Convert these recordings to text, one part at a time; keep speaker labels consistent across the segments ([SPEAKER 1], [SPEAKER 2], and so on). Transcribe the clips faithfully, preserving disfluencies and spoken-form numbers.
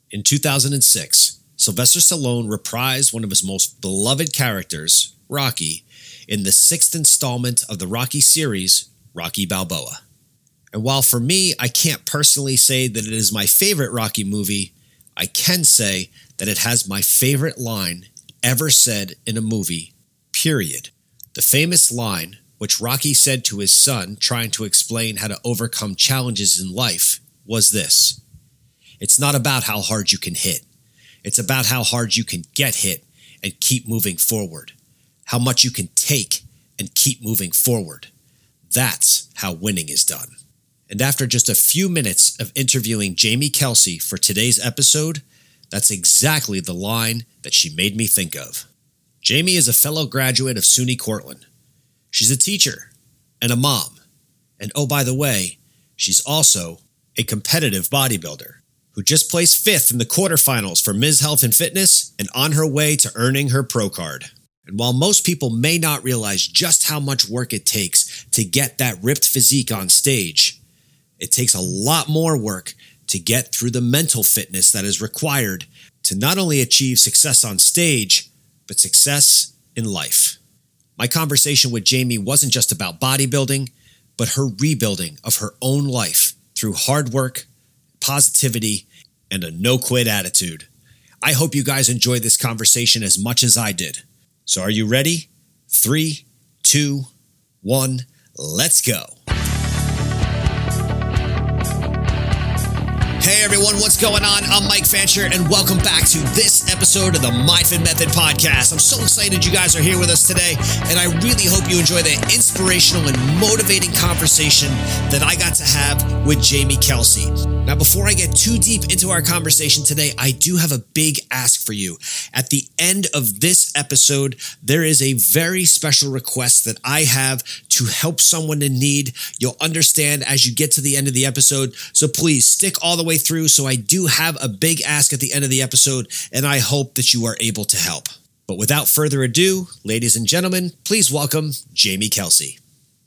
[SPEAKER 1] In two thousand six, Sylvester Stallone reprised one of his most beloved characters, Rocky, in the sixth installment of the Rocky series, Rocky Balboa. And while for me, I can't personally say that it is my favorite Rocky movie, I can say that it has my favorite line ever said in a movie, period. The famous line, which Rocky said to his son trying to explain how to overcome challenges in life, was this: "It's not about how hard you can hit. It's about how hard you can get hit and keep moving forward. How much you can take and keep moving forward. That's how winning is done." And after just a few minutes of interviewing Jamie Kelsey for today's episode, that's exactly the line that she made me think of. Jamie is a fellow graduate of SUNY Cortland. She's a teacher and a mom. And oh, by the way, she's also a competitive bodybuilder who just placed fifth in the quarterfinals for Miz Health and Fitness and on her way to earning her pro card. And while most people may not realize just how much work it takes to get that ripped physique on stage, it takes a lot more work to get through the mental fitness that is required to not only achieve success on stage, but success in life. My conversation with Jamie wasn't just about bodybuilding, but her rebuilding of her own life through hard work, positivity, and a no-quit attitude. I hope you guys enjoyed this conversation as much as I did. So are you ready? Three, two, one, let's go. Hey everyone, what's going on? I'm Mike Fancher, and welcome back to this episode of the MyFit Method Podcast. I'm so excited you guys are here with us today, and I really hope you enjoy the inspirational and motivating conversation that I got to have with Jamie Kelsey. Now, before I get too deep into our conversation today, I do have a big ask for you. At the end of this episode, there is a very special request that I have to help someone in need. You'll understand as you get to the end of the episode, so please stick all the way through. So I do have a big ask at the end of the episode, and I hope that you are able to help. But without further ado, ladies and gentlemen, please welcome Jamie Kelsey.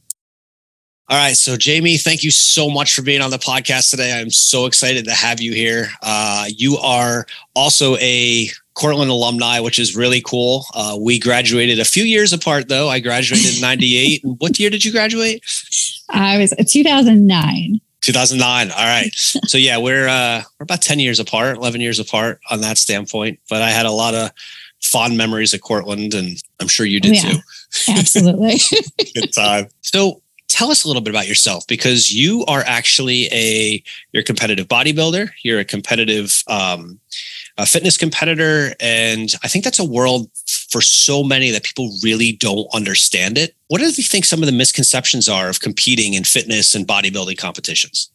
[SPEAKER 1] All right. So Jamie, thank you so much for being on the podcast today. I'm so excited to have you here. Uh, you are also a Cortland alumni, which is really cool. Uh, we graduated a few years apart though. I graduated in ninety-eight. What year did you graduate?
[SPEAKER 2] I was two thousand nine.
[SPEAKER 1] two thousand nine. All right. So yeah, we're, uh, we're about ten years apart, eleven years apart on that standpoint, but I had a lot of fond memories at Cortland, and I'm sure you did
[SPEAKER 2] yeah,
[SPEAKER 1] too.
[SPEAKER 2] Absolutely.
[SPEAKER 1] Good time. So tell us a little bit about yourself, because you are actually a, you're a competitive bodybuilder. You're a competitive, um, a fitness competitor. And I think that's a world for so many that people really don't understand it. What do you think some of the misconceptions are of competing in fitness and bodybuilding competitions?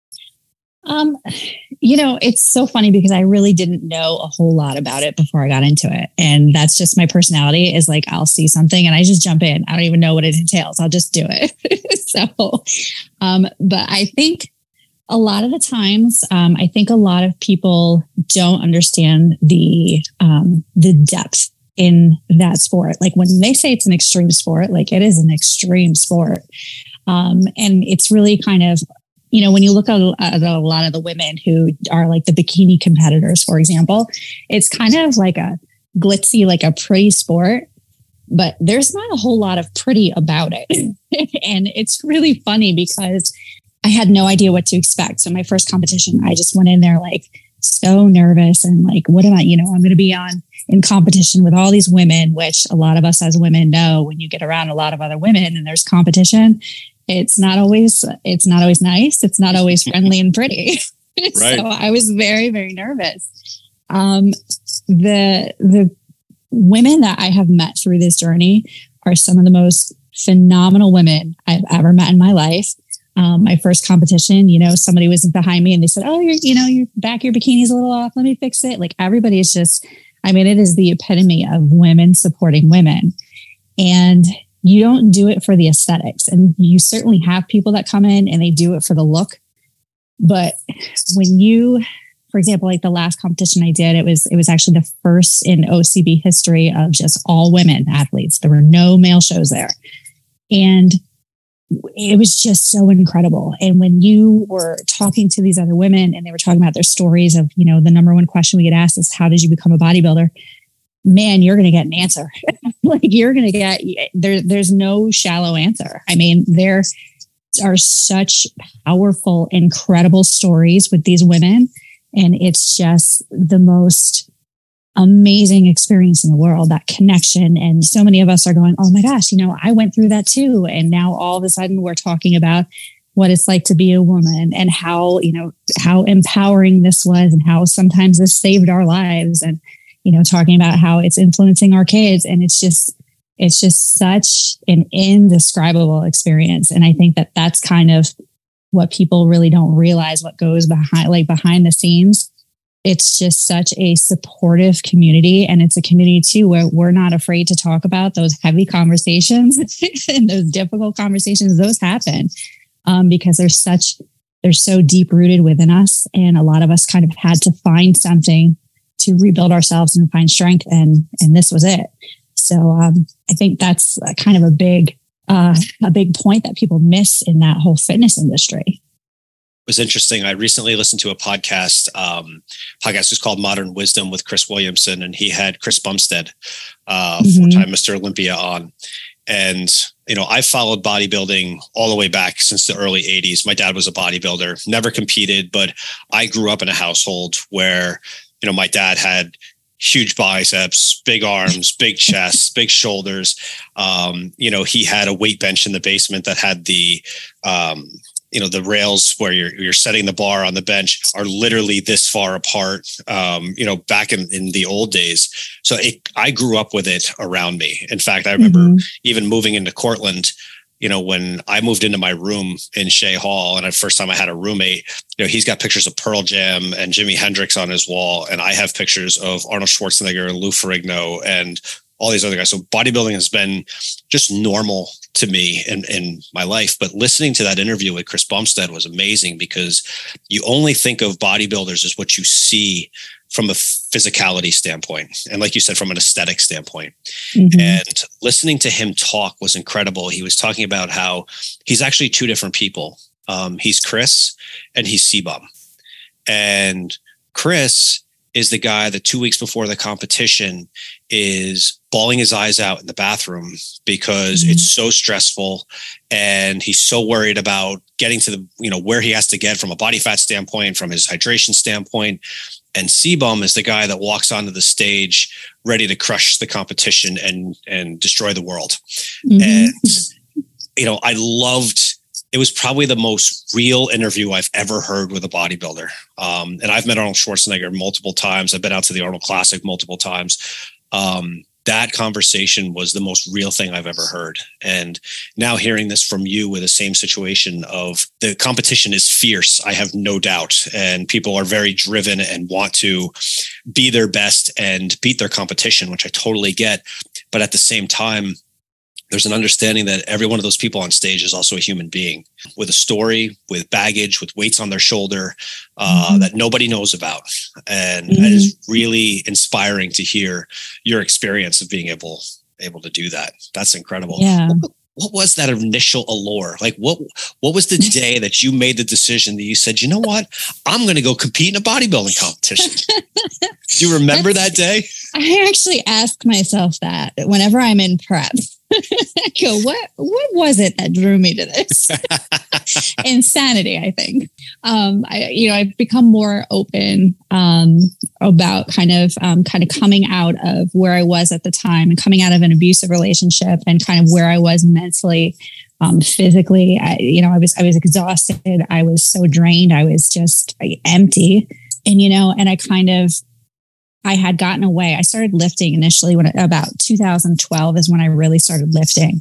[SPEAKER 2] Um, you know, it's so funny because I really didn't know a whole lot about it before I got into it. And that's just my personality, is like, I'll see something and I just jump in. I don't even know what it entails. I'll just do it. so, um, but I think a lot of the times, um, I think a lot of people don't understand the, um, the depth in that sport. Like when they say it's an extreme sport, like it is an extreme sport. Um, and it's really kind of, you know, when you look at a lot of the women who are like the bikini competitors, for example, it's kind of like a glitzy, like a pretty sport, but there's not a whole lot of pretty about it. And it's really funny because I had no idea what to expect. So my first competition, I just went in there like so nervous and like, what am I, you know, I'm going to be on in competition with all these women, which a lot of us as women know when you get around a lot of other women and there's competition, it's not always, it's not always nice. It's not always friendly and pretty. Right. So I was very, very nervous. Um, the, the women that I have met through this journey are some of the most phenomenal women I've ever met in my life. Um, my first competition, you know, somebody was behind me and they said, oh, you're, you know, your back, your bikini's a little off. Let me fix it. Like everybody is just, I mean, it is the epitome of women supporting women. And you don't do it for the aesthetics. And you certainly have people that come in and they do it for the look. But when you, for example, like the last competition I did, it was, it was actually the first in O C B history of just all women athletes. There were no male shows there. And it was just so incredible. And when you were talking to these other women and they were talking about their stories of, you know, the number one question we get asked is, how did you become a bodybuilder? Man, you're going to get an answer. Like you're going to get, there, there's no shallow answer. I mean, there are such powerful, incredible stories with these women. And it's just the most amazing experience in the world, that connection. And so many of us are going, oh my gosh, you know, I went through that too. And now all of a sudden we're talking about what it's like to be a woman and how, you know, how empowering this was and how sometimes this saved our lives, and, you know, talking about how it's influencing our kids. And it's just, it's just such an indescribable experience. And I think that that's kind of what people really don't realize, what goes behind, like behind the scenes. It's just such a supportive community. And it's a community too, where we're not afraid to talk about those heavy conversations and those difficult conversations. Those happen um, because they're such, they're so deep rooted within us. And a lot of us kind of had to find something to rebuild ourselves and find strength. And, and this was it. So um, I think that's a kind of a big, uh, a big point that people miss in that whole fitness industry.
[SPEAKER 1] It was interesting. I recently listened to a podcast. Um, podcast is called Modern Wisdom with Chris Williamson, and he had Chris Bumstead, uh, mm-hmm. four-time Mister Olympia, on. And you know, I followed bodybuilding all the way back since the early eighties. My dad was a bodybuilder, never competed, but I grew up in a household where, you know, my dad had huge biceps, big arms, big chests, big shoulders. Um, you know, he had a weight bench in the basement that had the, um, you know, the rails where you're you're setting the bar on the bench are literally this far apart. Um, you know, back in, in the old days. So it, I grew up with it around me. In fact, I remember mm-hmm. even moving into Cortland. You know, when I moved into my room in Shea Hall, and the first time I had a roommate, you know, he's got pictures of Pearl Jam and Jimi Hendrix on his wall, and I have pictures of Arnold Schwarzenegger and Lou Ferrigno and all these other guys. So bodybuilding has been just normal to me in, in my life. But listening to that interview with Chris Bumstead was amazing, because you only think of bodybuilders as what you see from a physicality standpoint. And like you said, from an aesthetic standpoint. Mm-hmm. And listening to him talk was incredible. He was talking about how he's actually two different people. Um, he's Chris and he's C-Bum. And Chris is the guy that two weeks before the competition is bawling his eyes out in the bathroom because mm-hmm. it's so stressful, and he's so worried about getting to the, you know, where he has to get from a body fat standpoint, from his hydration standpoint. And C-Bum is the guy that walks onto the stage ready to crush the competition and, and destroy the world. Mm-hmm. And, you know, I loved, it was probably the most real interview I've ever heard with a bodybuilder. Um, and I've met Arnold Schwarzenegger multiple times. I've been out to the Arnold Classic multiple times. Um, that conversation was the most real thing I've ever heard. And now hearing this from you with the same situation of the competition is fierce, I have no doubt. And people are very driven and want to be their best and beat their competition, which I totally get. But at the same time, there's an understanding that every one of those people on stage is also a human being with a story, with baggage, with weights on their shoulder uh, mm-hmm. that nobody knows about. And mm-hmm. it is really inspiring to hear your experience of being able able to do that. That's incredible.
[SPEAKER 2] Yeah.
[SPEAKER 1] What, what was that initial allure? Like what what was the day that you made the decision that you said, you know what, I'm going to go compete in a bodybuilding competition? Do you remember That's, that day?
[SPEAKER 2] I actually ask myself that whenever I'm in prep. I go, what, what was it that drew me to this? Insanity, I think. Um, I, you know, I've become more open um, about kind of, um, kind of coming out of where I was at the time and coming out of an abusive relationship and kind of where I was mentally, um, physically. I, you know, I was, I was exhausted. I was so drained. I was just empty, and you know, and I kind of. I had gotten away. I started lifting initially when about two thousand twelve is when I really started lifting.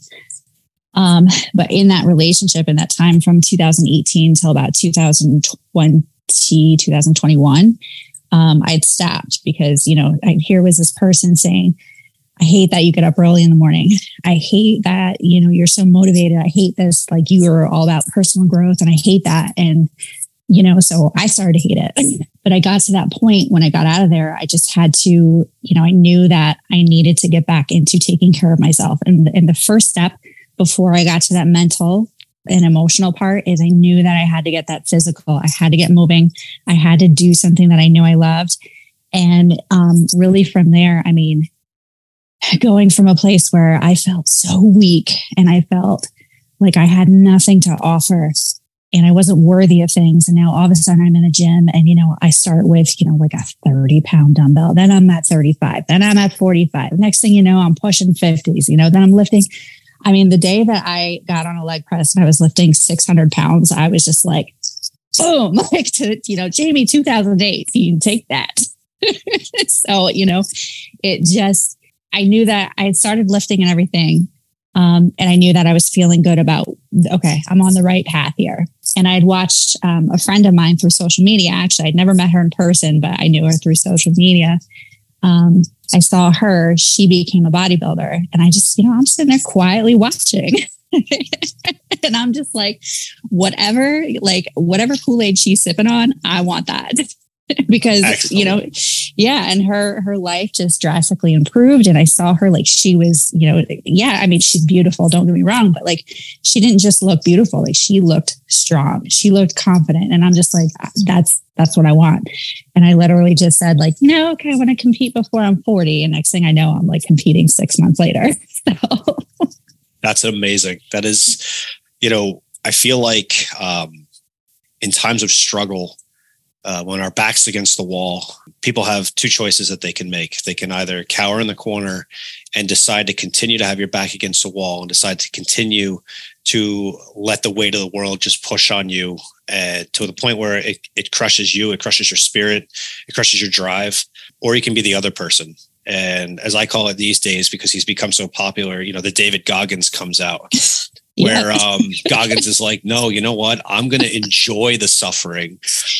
[SPEAKER 2] Um, but in that relationship, in that time from two thousand eighteen till about two thousand twenty, two thousand twenty-one, um, I'd stopped because, you know, I, here was this person saying, I hate that you get up early in the morning. I hate that, you know, you're so motivated. I hate this, like you are all about personal growth, and I hate that. And you know, so I started to hate it. But I got to that point when I got out of there, I just had to, you know, I knew that I needed to get back into taking care of myself. And, and the first step before I got to that mental an emotional part is I knew that I had to get that physical. I had to get moving. I had to do something that I knew I loved. And um, really from there, I mean, going from a place where I felt so weak and I felt like I had nothing to offer and I wasn't worthy of things. And now all of a sudden I'm in a gym and, you know, I start with, you know, like a thirty pound dumbbell. Then I'm at thirty-five. Then I'm at forty-five. Next thing you know, I'm pushing fifties, you know, then I'm lifting. I mean, the day that I got on a leg press and I was lifting six hundred pounds, I was just like, boom, like to, you know, Jamie two thousand eight, you can take that. So, you know, it just, I knew that I had started lifting and everything. Um, and I knew that I was feeling good about, okay, I'm on the right path here. And I had watched um, a friend of mine through social media. Actually, I'd never met her in person, but I knew her through social media. Um, I saw her, she became a bodybuilder. And I just, you know, I'm sitting there quietly watching. And I'm just like, whatever, like whatever Kool-Aid she's sipping on, I want that. Because, Excellent. You know, yeah. And her, her life just drastically improved. And I saw her like she was, you know, yeah, I mean, she's beautiful. Don't get me wrong. But like, she didn't just look beautiful. Like she looked strong. She looked confident. And I'm just like, that's, that's what I want. And I literally just said like, you know, okay, I want to compete before I'm forty. And next thing I know, I'm like competing six months later. So
[SPEAKER 3] that's amazing. That is, you know, I feel like um, in times of struggle, Uh, when our back's against the wall, people have two choices that they can make. They can either cower in the corner and decide to continue to have your back against the wall and decide to continue to let the weight of the world just push on you uh, to the point where it, it crushes you, it crushes your spirit, it crushes your drive, or you can be the other person. And as I call it these days, because he's become so popular, you know, the David Goggins comes out. Where um, Goggins is like, no, you know what? I'm going to enjoy the suffering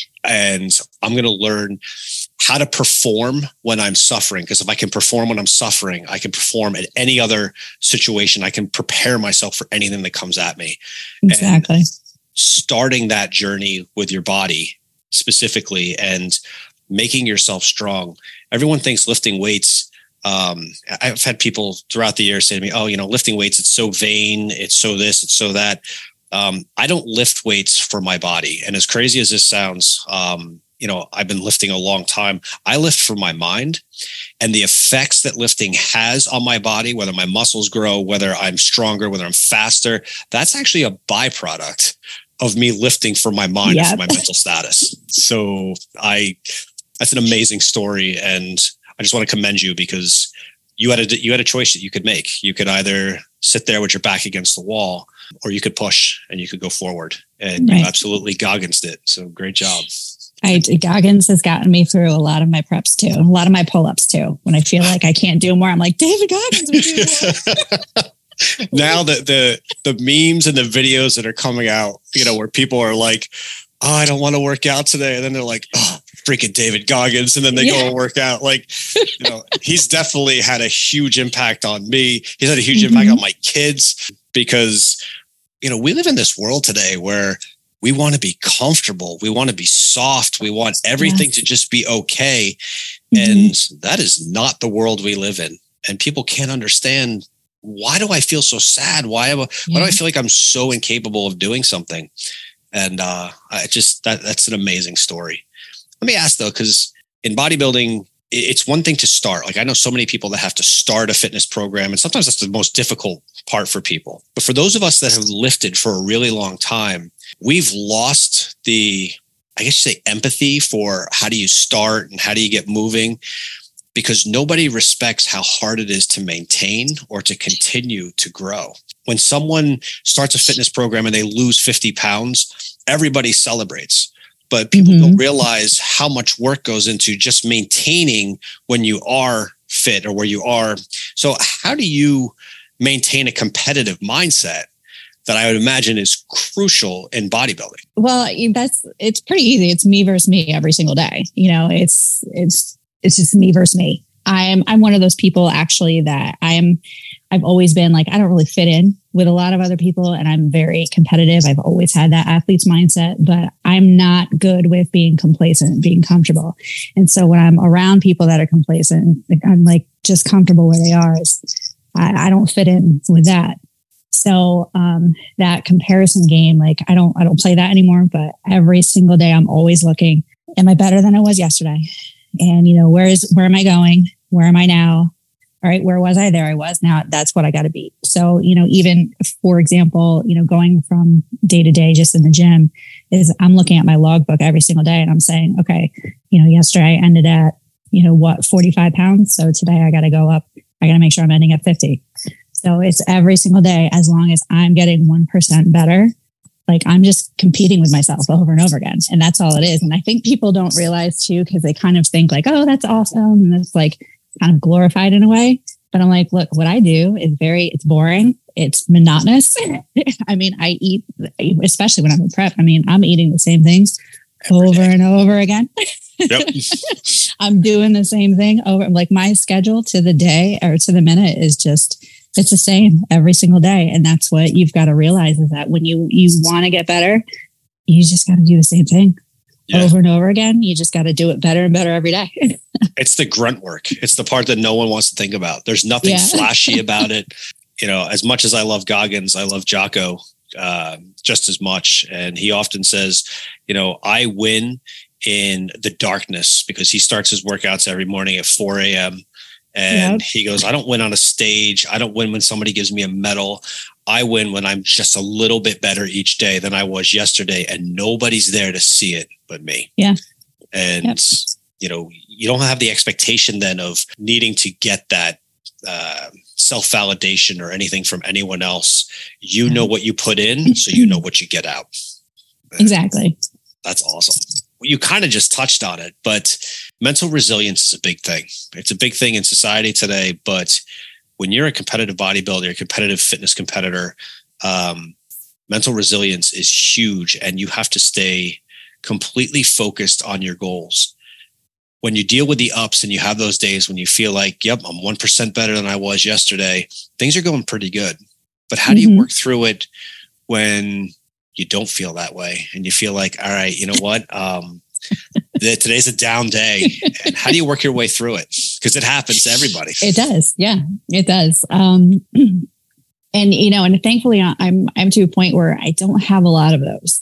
[SPEAKER 3] and I'm going to learn how to perform when I'm suffering. Because if I can perform when I'm suffering, I can perform at any other situation. I can prepare myself for anything that comes at me.
[SPEAKER 2] Exactly.
[SPEAKER 3] And starting that journey with your body specifically and making yourself strong. Everyone thinks lifting weights. Um, I've had people throughout the years say to me, oh, you know, lifting weights, it's so vain. It's so this, it's so that. Um, I don't lift weights for my body. And as crazy as this sounds, um, you know, I've been lifting a long time. I lift for my mind and the effects that lifting has on my body, whether my muscles grow, whether I'm stronger, whether I'm faster, that's actually a byproduct of me lifting for my mind yep. and for my mental status. So I, that's an amazing story. And I just want to commend you because you had a, you had a choice that you could make. You could either sit there with your back against the wall or you could push and you could go forward, and right. you absolutely Gogginsed it. So great job.
[SPEAKER 2] I, Goggins has gotten me through a lot of my preps too. A lot of my pull-ups too. When I feel like I can't do more, I'm like, David Goggins would do more.
[SPEAKER 3] Now the, the, the memes and the videos that are coming out, you know, where people are like, oh, I don't want to work out today. And then they're like, oh, freaking David Goggins. And then they yeah. go and work out. Like, you know, he's definitely had a huge impact on me. He's had a huge mm-hmm. impact on my kids because, you know, we live in this world today where we want to be comfortable. We want to be soft. We want everything yes. to just be okay. Mm-hmm. And that is not the world we live in. And people can't understand, why do I feel so sad? Why, am I, yeah. why do I feel like I'm so incapable of doing something? And uh, I just, that that's an amazing story. Let me ask though, because in bodybuilding, it's one thing to start. Like I know so many people that have to start a fitness program, and sometimes that's the most difficult part for people. But for those of us that have lifted for a really long time, we've lost the, I guess you say, empathy for how do you start and how do you get moving, because nobody respects how hard it is to maintain or to continue to grow. When someone starts a fitness program and they lose fifty pounds, everybody celebrates. But people mm-hmm. don't realize how much work goes into just maintaining when you are fit or where you are. So how do you maintain a competitive mindset that I would imagine is crucial in bodybuilding?
[SPEAKER 2] Well, that's, it's pretty easy. It's me versus me every single day. You know, it's, it's, it's just me versus me. I'm, I'm one of those people actually that I am, I've always been like, I don't really fit in with a lot of other people, and I'm very competitive. I've always had that athlete's mindset, but I'm not good with being complacent, being comfortable. And so when I'm around people that are complacent, I'm like just comfortable where they are. Is I, I don't fit in with that. So um, that comparison game, like I don't, I don't play that anymore, but every single day I'm always looking, am I better than I was yesterday? And, you know, where is, where am I going? Where am I now? All right. Where was I? There I was. Now that's what I got to beat. So, you know, even for example, you know, going from day to day, just in the gym is I'm looking at my logbook every single day and I'm saying, okay, you know, yesterday I ended at, you know, what, forty-five pounds. So today I got to go up. I got to make sure I'm ending at fifty. So it's every single day, as long as I'm getting one percent better, like I'm just competing with myself over and over again. And that's all it is. And I think people don't realize too, because they kind of think like, oh, that's awesome. And it's like kind of glorified in a way. But I'm like, look, what I do is very, it's boring. It's monotonous. I mean, I eat, especially when I'm in prep, I mean, I'm eating the same things over and over again. Yep. I'm doing the same thing over, like my schedule to the day or to the minute is just, it's the same every single day. And that's what you've got to realize is that when you, you want to get better, you just got to do the same thing yeah. over and over again. You just got to do it better and better every day.
[SPEAKER 3] It's the grunt work. It's the part that no one wants to think about. There's nothing yeah. flashy about it. You know, as much as I love Goggins, I love Jocko uh, just as much. And he often says, you know, I win in the darkness because he starts his workouts every morning at four a.m. And yep. he goes, I don't win on a stage. I don't win when somebody gives me a medal. I win when I'm just a little bit better each day than I was yesterday. And nobody's there to see it but me.
[SPEAKER 2] Yeah.
[SPEAKER 3] And, yep. you know, you don't have the expectation then of needing to get that uh, self-validation or anything from anyone else. You know what you put in, so you know what you get out.
[SPEAKER 2] Exactly.
[SPEAKER 3] That's awesome. You kind of just touched on it, but mental resilience is a big thing. It's a big thing in society today, but when you're a competitive bodybuilder, a competitive fitness competitor, um, mental resilience is huge and you have to stay completely focused on your goals. When you deal with the ups and you have those days when you feel like, yep, I'm one percent better than I was yesterday, things are going pretty good. But how mm-hmm. do you work through it when you don't feel that way and you feel like, all right, you know what? Um, the, today's a down day. And how do you work your way through it? Because it happens to everybody.
[SPEAKER 2] It does. Yeah, it does. Um, and, you know, and thankfully I'm, I'm to a point where I don't have a lot of those.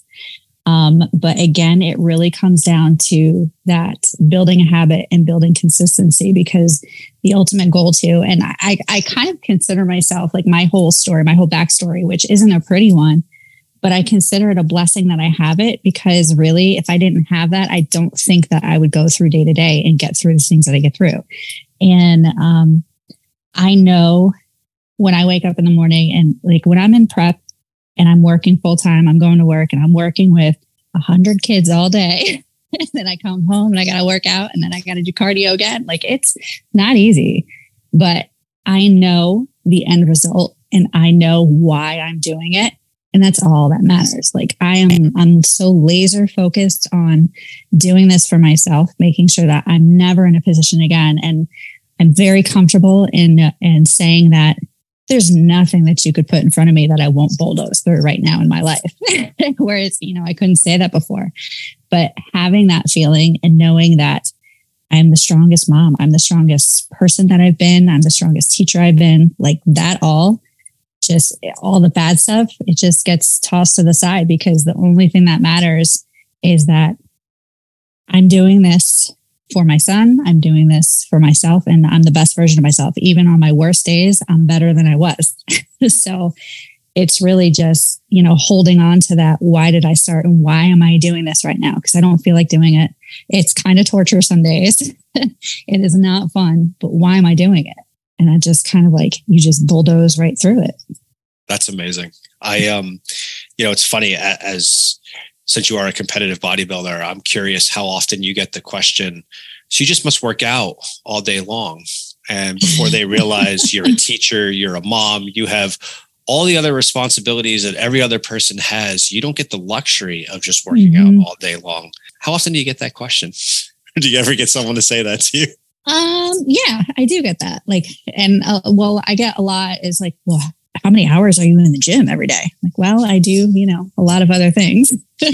[SPEAKER 2] Um, but again, it really comes down to that building a habit and building consistency, because the ultimate goal too, and I, I kind of consider myself like my whole story, my whole backstory, which isn't a pretty one, but I consider it a blessing that I have it, because really, if I didn't have that, I don't think that I would go through day to day and get through the things that I get through. And um, I know when I wake up in the morning and like when I'm in prep and I'm working full time, I'm going to work and I'm working with a hundred kids all day. And then I come home and I got to work out and then I got to do cardio again. Like it's not easy, but I know the end result and I know why I'm doing it. And that's all that matters. Like I am, I'm so laser focused on doing this for myself, making sure that I'm never in a position again. And I'm very comfortable in, in saying that there's nothing that you could put in front of me that I won't bulldoze through right now in my life. Whereas, you know, I couldn't say that before, but having that feeling and knowing that I'm the strongest mom, I'm the strongest person that I've been, I'm the strongest teacher I've been, like that all, just all the bad stuff, it just gets tossed to the side, because the only thing that matters is that I'm doing this for my son. I'm doing this for myself, and I'm the best version of myself. Even on my worst days, I'm better than I was. So it's really just, you know, holding on to that. Why did I start and why am I doing this right now? Because I don't feel like doing it. It's kind of torture some days. It is not fun, but why am I doing it? And I just kind of like, you just bulldoze right through it.
[SPEAKER 3] That's amazing. I, um, you know, it's funny as, since you are a competitive bodybuilder, I'm curious how often you get the question, so you just must work out all day long. And before they realize you're a teacher, you're a mom, you have all the other responsibilities that every other person has. You don't get the luxury of just working mm-hmm. out all day long. How often do you get that question? Do you ever get someone to say that to you?
[SPEAKER 2] Um, yeah, I do get that. Like, and uh, well, I get a lot is like, well, how many hours are you in the gym every day? Like, well, I do, you know, a lot of other things. I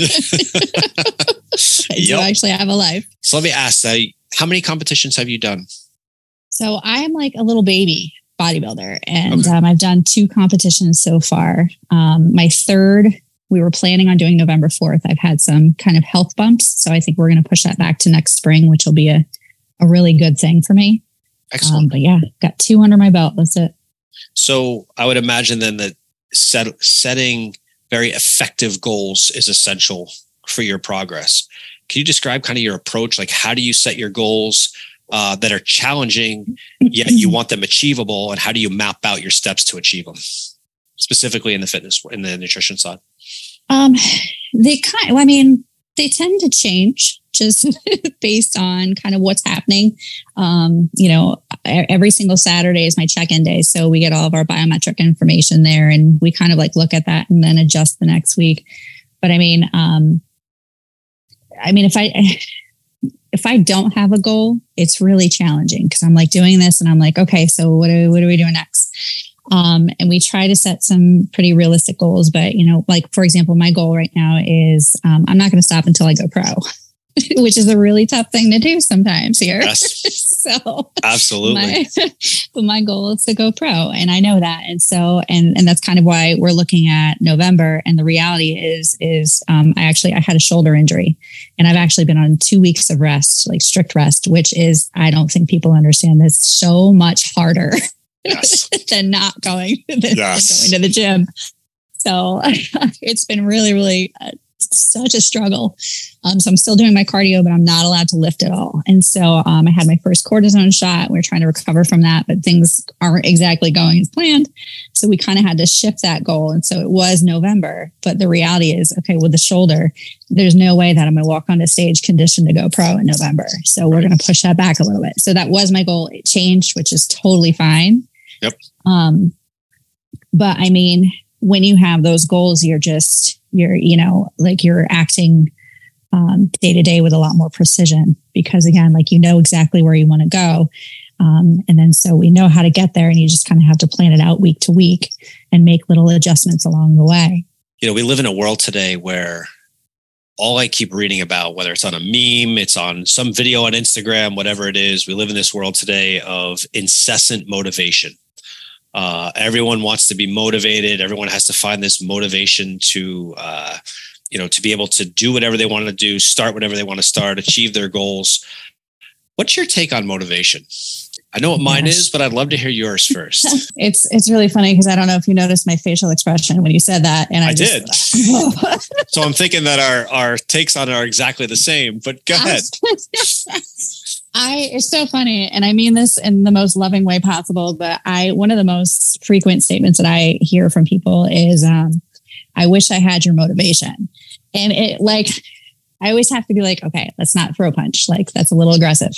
[SPEAKER 2] yep. do actually have a life.
[SPEAKER 3] So let me ask, uh, how many competitions have you done?
[SPEAKER 2] So I am like a little baby bodybuilder. And okay. um, I've done two competitions so far. Um, my third, we were planning on doing November fourth. I've had some kind of health bumps. So I think we're going to push that back to next spring, which will be a, a really good thing for me.
[SPEAKER 3] Excellent.
[SPEAKER 2] Um, but yeah, got two under my belt. That's it.
[SPEAKER 3] So I would imagine then that set, setting very effective goals is essential for your progress. Can you describe kind of your approach? Like, how do you set your goals uh, that are challenging, yet you want them achievable? And how do you map out your steps to achieve them, specifically in the fitness, in the nutrition side?
[SPEAKER 2] Um, they kind, well, I mean, they tend to change just based on kind of what's happening. Um, you know, every single Saturday is my check-in day. So we get all of our biometric information there and we kind of like look at that and then adjust the next week. But I mean, um, I mean, if I, if I don't have a goal, it's really challenging because I'm like doing this and I'm like, okay, so what do, what are we doing next? Um, and we try to set some pretty realistic goals, but you know, like for example, my goal right now is, um, I'm not going to stop until I go pro, which is a really tough thing to do sometimes here.
[SPEAKER 3] Yes.
[SPEAKER 2] So
[SPEAKER 3] absolutely.
[SPEAKER 2] My, but my goal is to go pro and I know that. And so, and, and that's kind of why we're looking at November. And the reality is, is, um, I actually, I had a shoulder injury and I've actually been on two weeks of rest, like strict rest, which is, I don't think people understand this, so much harder. Yes. than not going, than, yes. than going to the gym. So it's been really, really uh, such a struggle. Um, so I'm still doing my cardio, but I'm not allowed to lift at all. And so um, I had my first cortisone shot. We're trying to recover from that, but things aren't exactly going as planned. So we kind of had to shift that goal. And so it was November, but the reality is, okay, with the shoulder, there's no way that I'm going to walk on the stage conditioned to go pro in November. So we're going to push that back a little bit. So that was my goal. It changed, which is totally fine.
[SPEAKER 3] Yep.
[SPEAKER 2] Um, but I mean, when you have those goals, you're just, you're, you know, like you're acting um, day to day with a lot more precision because again, like, you know, exactly where you want to go. Um, and then, so we know how to get there and you just kind of have to plan it out week to week and make little adjustments along the way.
[SPEAKER 3] You know, we live in a world today where all I keep reading about, whether it's on a meme, it's on some video on Instagram, whatever it is, we live in this world today of incessant motivation. Uh, everyone wants to be motivated. Everyone has to find this motivation to, uh, you know, to be able to do whatever they want to do, start whatever they want to start, achieve their goals. What's your take on motivation? I know what mine yes. is, but I'd love to hear yours first.
[SPEAKER 2] It's it's really funny because I don't know if you noticed my facial expression when you said that, and I,
[SPEAKER 3] I
[SPEAKER 2] just,
[SPEAKER 3] did. So I'm thinking that our our takes on it are exactly the same. But go ahead.
[SPEAKER 2] I it's so funny, and I mean this in the most loving way possible. But I one of the most frequent statements that I hear from people is, um, "I wish I had your motivation," and it like. I always have to be like, okay, let's not throw a punch. Like that's a little aggressive.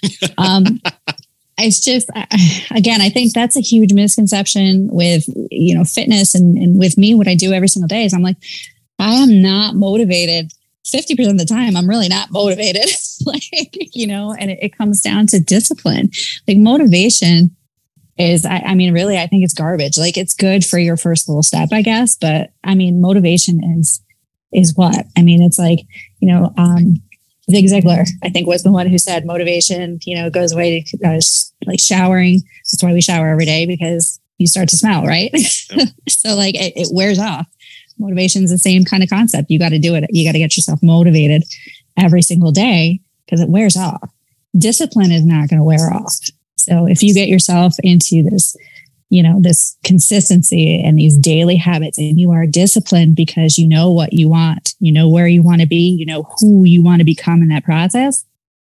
[SPEAKER 2] Um, it's just, again, I think that's a huge misconception with, you know, fitness and, and with me, what I do every single day is I'm like, I am not motivated. fifty percent of the time, I'm really not motivated. Like, you know, and it, it comes down to discipline. Like motivation is, I, I mean, really, I think it's garbage. Like it's good for your first little step, I guess. But I mean, motivation is, is what? I mean, it's like, you know, um, Zig Ziglar, I think, was the one who said motivation, you know, goes away to uh, like showering. That's why we shower every day, because you start to smell, right? Yep. So like it, it wears off. Motivation is the same kind of concept. You got to do it. You got to get yourself motivated every single day because it wears off. Discipline is not going to wear off. So if you get yourself into this, you know, this consistency and these daily habits, and you are disciplined because you know what you want, you know where you want to be, you know who you want to become in that process.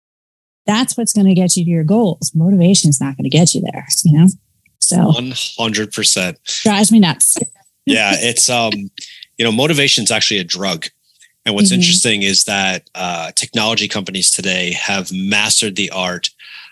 [SPEAKER 2] That's what's going to get you to your goals. Motivation is not going to get you there, you know? So
[SPEAKER 3] one hundred percent
[SPEAKER 2] drives me nuts.
[SPEAKER 3] Yeah. It's, um, you know, motivation is actually a drug. And what's mm-hmm. interesting is that uh, technology companies today have mastered the art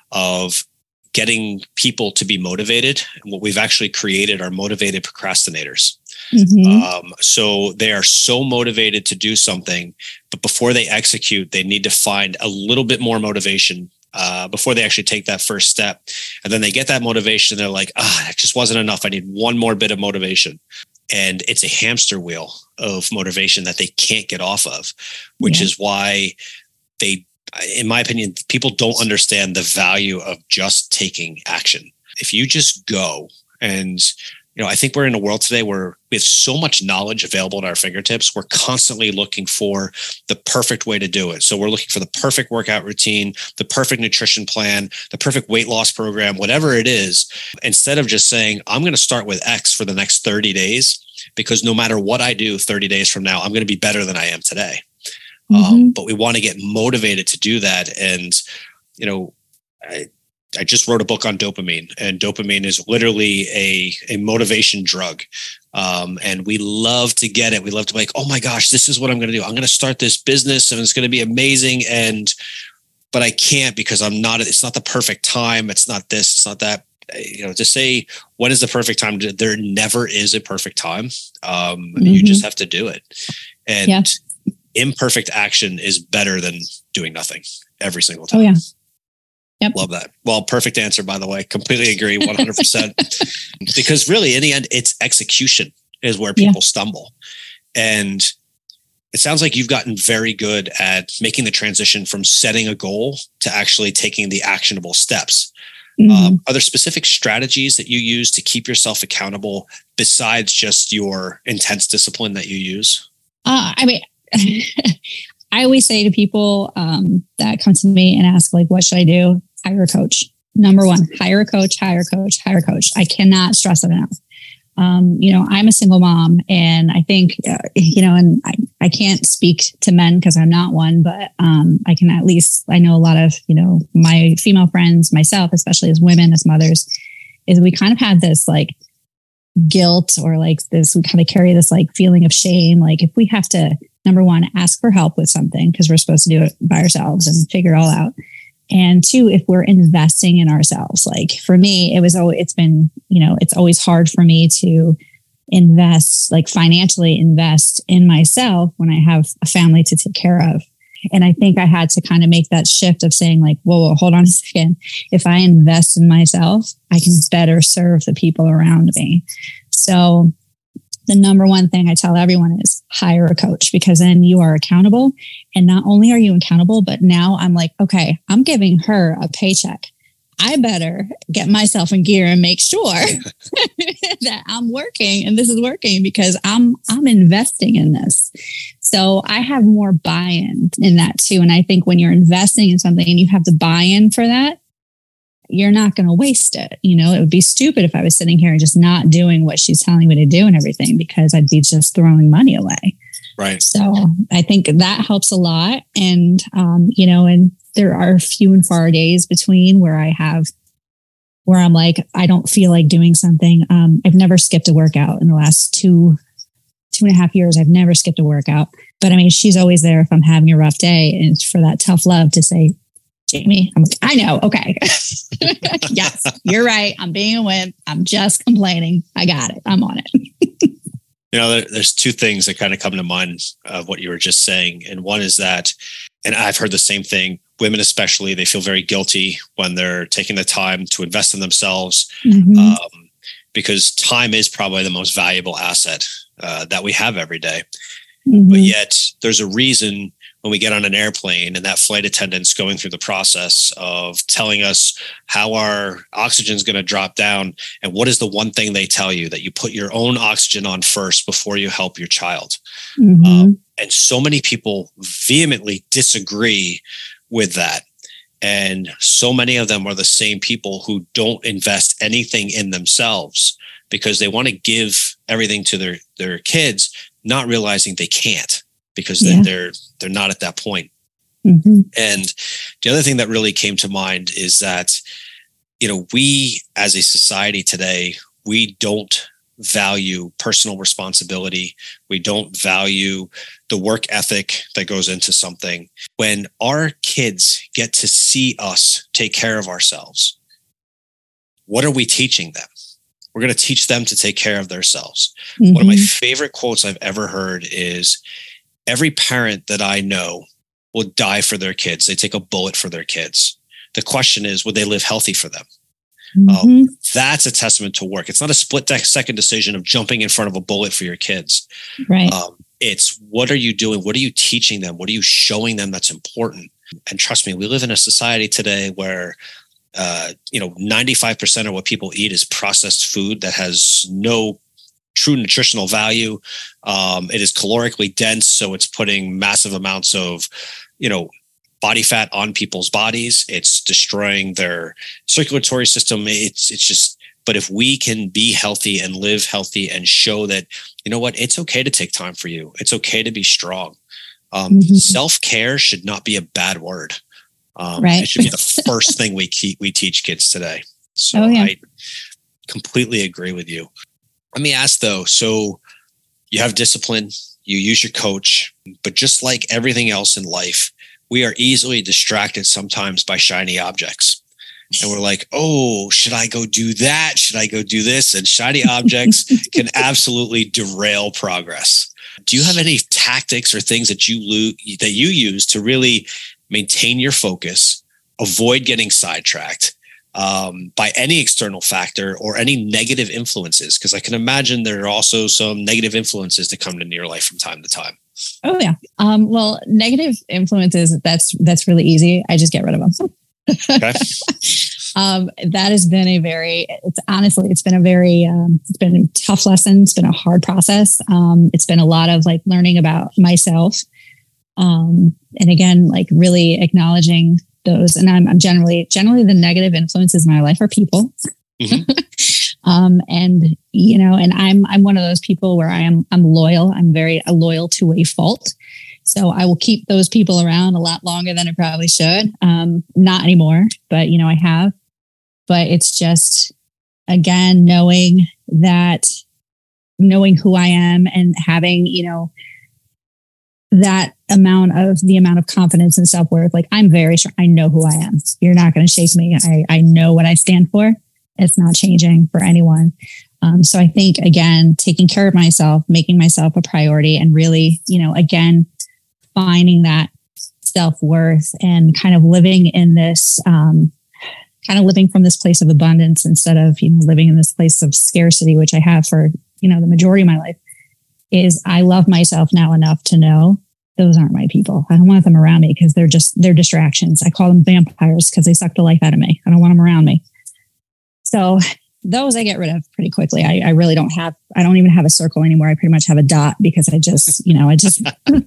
[SPEAKER 3] of getting people to be motivated. And what we've actually created are motivated procrastinators. Mm-hmm. Um, so they are so motivated to do something, but before they execute, they need to find a little bit more motivation uh, before they actually take that first step. And then they get that motivation. And they're like, ah, it just wasn't enough. I need one more bit of motivation. And it's a hamster wheel of motivation that they can't get off of, which yeah. is why they, in my opinion, people don't understand the value of just taking action. If you just go And, you know, I think we're in a world today where we have so much knowledge available at our fingertips. We're constantly looking for the perfect way to do it. So we're looking for the perfect workout routine, the perfect nutrition plan, the perfect weight loss program, whatever it is, instead of just saying, I'm going to start with X for the next thirty days, because no matter what I do thirty days from now, I'm going to be better than I am today. Mm-hmm. Um, but we want to get motivated to do that. And, you know, I, I just wrote a book on dopamine, and dopamine is literally a, a motivation drug. Um, and we love to get it. We love to be like, oh my gosh, this is what I'm going to do. I'm going to start this business and it's going to be amazing. And, but I can't because I'm not, it's not the perfect time. It's not this, it's not that. You know, to say when is the perfect time, to, there never is a perfect time. Um, mm-hmm. You just have to do it. And yeah. imperfect action is better than doing nothing every single time.
[SPEAKER 2] Oh, yeah. Yep.
[SPEAKER 3] Love that. Well, perfect answer, by the way. Completely agree, one hundred percent. Because really, in the end, it's execution is where people yeah. stumble. And it sounds like you've gotten very good at making the transition from setting a goal to actually taking the actionable steps. Mm-hmm. Um, are there specific strategies that you use to keep yourself accountable besides just your intense discipline that you use?
[SPEAKER 2] Uh, I mean, I always say to people um, that come to me and ask, like, what should I do? Hire a coach. Number one, hire a coach, hire a coach, hire a coach. I cannot stress it enough. Um, you know, I'm a single mom, and I think, uh, you know, and I, I can't speak to men because I'm not one, but um, I can at least, I know a lot of, you know, my female friends, myself, especially as women, as mothers, is we kind of had this like guilt or like this, we kind of carry this like feeling of shame. Like if we have to, number one, ask for help with something because we're supposed to do it by ourselves and figure it all out. And two, if we're investing in ourselves, like for me, it was, oh, it's been, you know, it's always hard for me to invest, like financially invest in myself when I have a family to take care of. And I think I had to kind of make that shift of saying like, whoa, whoa, hold on a second. If I invest in myself, I can better serve the people around me. So the number one thing I tell everyone is hire a coach, because then you are accountable. And not only are you accountable, but now I'm like, okay, I'm giving her a paycheck. I better get myself in gear and make sure that I'm working and this is working because I'm, I'm investing in this. So I have more buy-in in that too. And I think when you're investing in something and you have the buy-in for that, you're not going to waste it. You know, it would be stupid if I was sitting here and just not doing what she's telling me to do and everything, because I'd be just throwing money away.
[SPEAKER 3] Right.
[SPEAKER 2] So I think that helps a lot. And, um, you know, and there are few and far days between where I have, where I'm like, I don't feel like doing something. Um, I've never skipped a workout in the last two, two and a half years. I've never skipped a workout, but I mean, she's always there if I'm having a rough day, and for that tough love to say, Jamie, I'm like, I know. Okay. Yes, you're right. I'm being a wimp. I'm just complaining. I got it. I'm on it.
[SPEAKER 3] You know, there, there's two things that kind of come to mind of what you were just saying. And one is that, and I've heard the same thing, women especially, they feel very guilty when they're taking the time to invest in themselves, mm-hmm. um, because time is probably the most valuable asset uh, that we have every day. Mm-hmm. But yet there's a reason when we get on an airplane and that flight attendant's going through the process of telling us how our oxygen is going to drop down. And what is the one thing they tell you? That you put your own oxygen on first before you help your child. Mm-hmm. Um, and so many people vehemently disagree with that. And so many of them are the same people who don't invest anything in themselves because they want to give everything to their, their kids, not realizing they can't. Because yeah. they're they're not at that point. Mm-hmm. And the other thing that really came to mind is that, you know, we as a society today, we don't value personal responsibility. We don't value the work ethic that goes into something. When our kids get to see us take care of ourselves, what are we teaching them? We're going to teach them to take care of themselves. Mm-hmm. One of my favorite quotes I've ever heard is, every parent that I know will die for their kids. They take a bullet for their kids. The question is, would they live healthy for them? Mm-hmm. Um, that's a testament to work. It's not a split second decision of jumping in front of a bullet for your kids.
[SPEAKER 2] Right.
[SPEAKER 3] Um, it's what are you doing? What are you teaching them? What are you showing them that's important? And trust me, we live in a society today where
[SPEAKER 1] uh, you know, ninety-five percent of what people eat is processed food that has no true nutritional value. Um, it is calorically dense, so it's putting massive amounts of, you know, body fat on people's bodies. It's destroying their circulatory system. It's it's just. But if we can be healthy and live healthy and show that, you know what, it's okay to take time for you. It's okay to be strong. Um, mm-hmm. Self-care should not be a bad word. Um, right. It should be the first thing we keep, we teach kids today. So oh, yeah. I completely agree with you. Let me ask though, so you have discipline, you use your coach, but just like everything else in life, we are easily distracted sometimes by shiny objects. And we're like, oh, should I go do that? Should I go do this? And shiny objects can absolutely derail progress. Do you have any tactics or things that you lo- that you use to really maintain your focus, avoid getting sidetracked um, by any external factor or any negative influences? Because I can imagine there are also some negative influences that come into your life from time to time.
[SPEAKER 2] Oh, yeah. Um, well, negative influences, that's that's really easy. I just get rid of them. Okay. um, that has been a very, it's honestly, it's been a very, um, it's been a tough lesson. It's been a hard process. Um, it's been a lot of like learning about myself. Um, and again, like really acknowledging those. And I'm, I'm generally, generally the negative influences in my life are people. Mm-hmm. um, and, you know, and I'm, I'm one of those people where I am, I'm loyal. I'm very uh, loyal to a fault. So I will keep those people around a lot longer than I probably should. Um, not anymore, but, you know, I have. But it's just, again, knowing that, knowing who I am and having, you know, that amount of, the amount of confidence and self-worth. Like, I'm very sure I know who I am. You're not going to shake me. I, I know what I stand for. It's not changing for anyone. Um, so I think, again, taking care of myself, making myself a priority, and really, you know, again, finding that self-worth and kind of living in this, um, kind of living from this place of abundance instead of, you know, living in this place of scarcity, which I have for, you know, the majority of my life, is I love myself now enough to know those aren't my people. I don't want them around me because they're just, they're distractions. I call them vampires because they suck the life out of me. I don't want them around me. So those I get rid of pretty quickly. I, I really don't have, I don't even have a circle anymore. I pretty much have a dot because I just, you know, I just,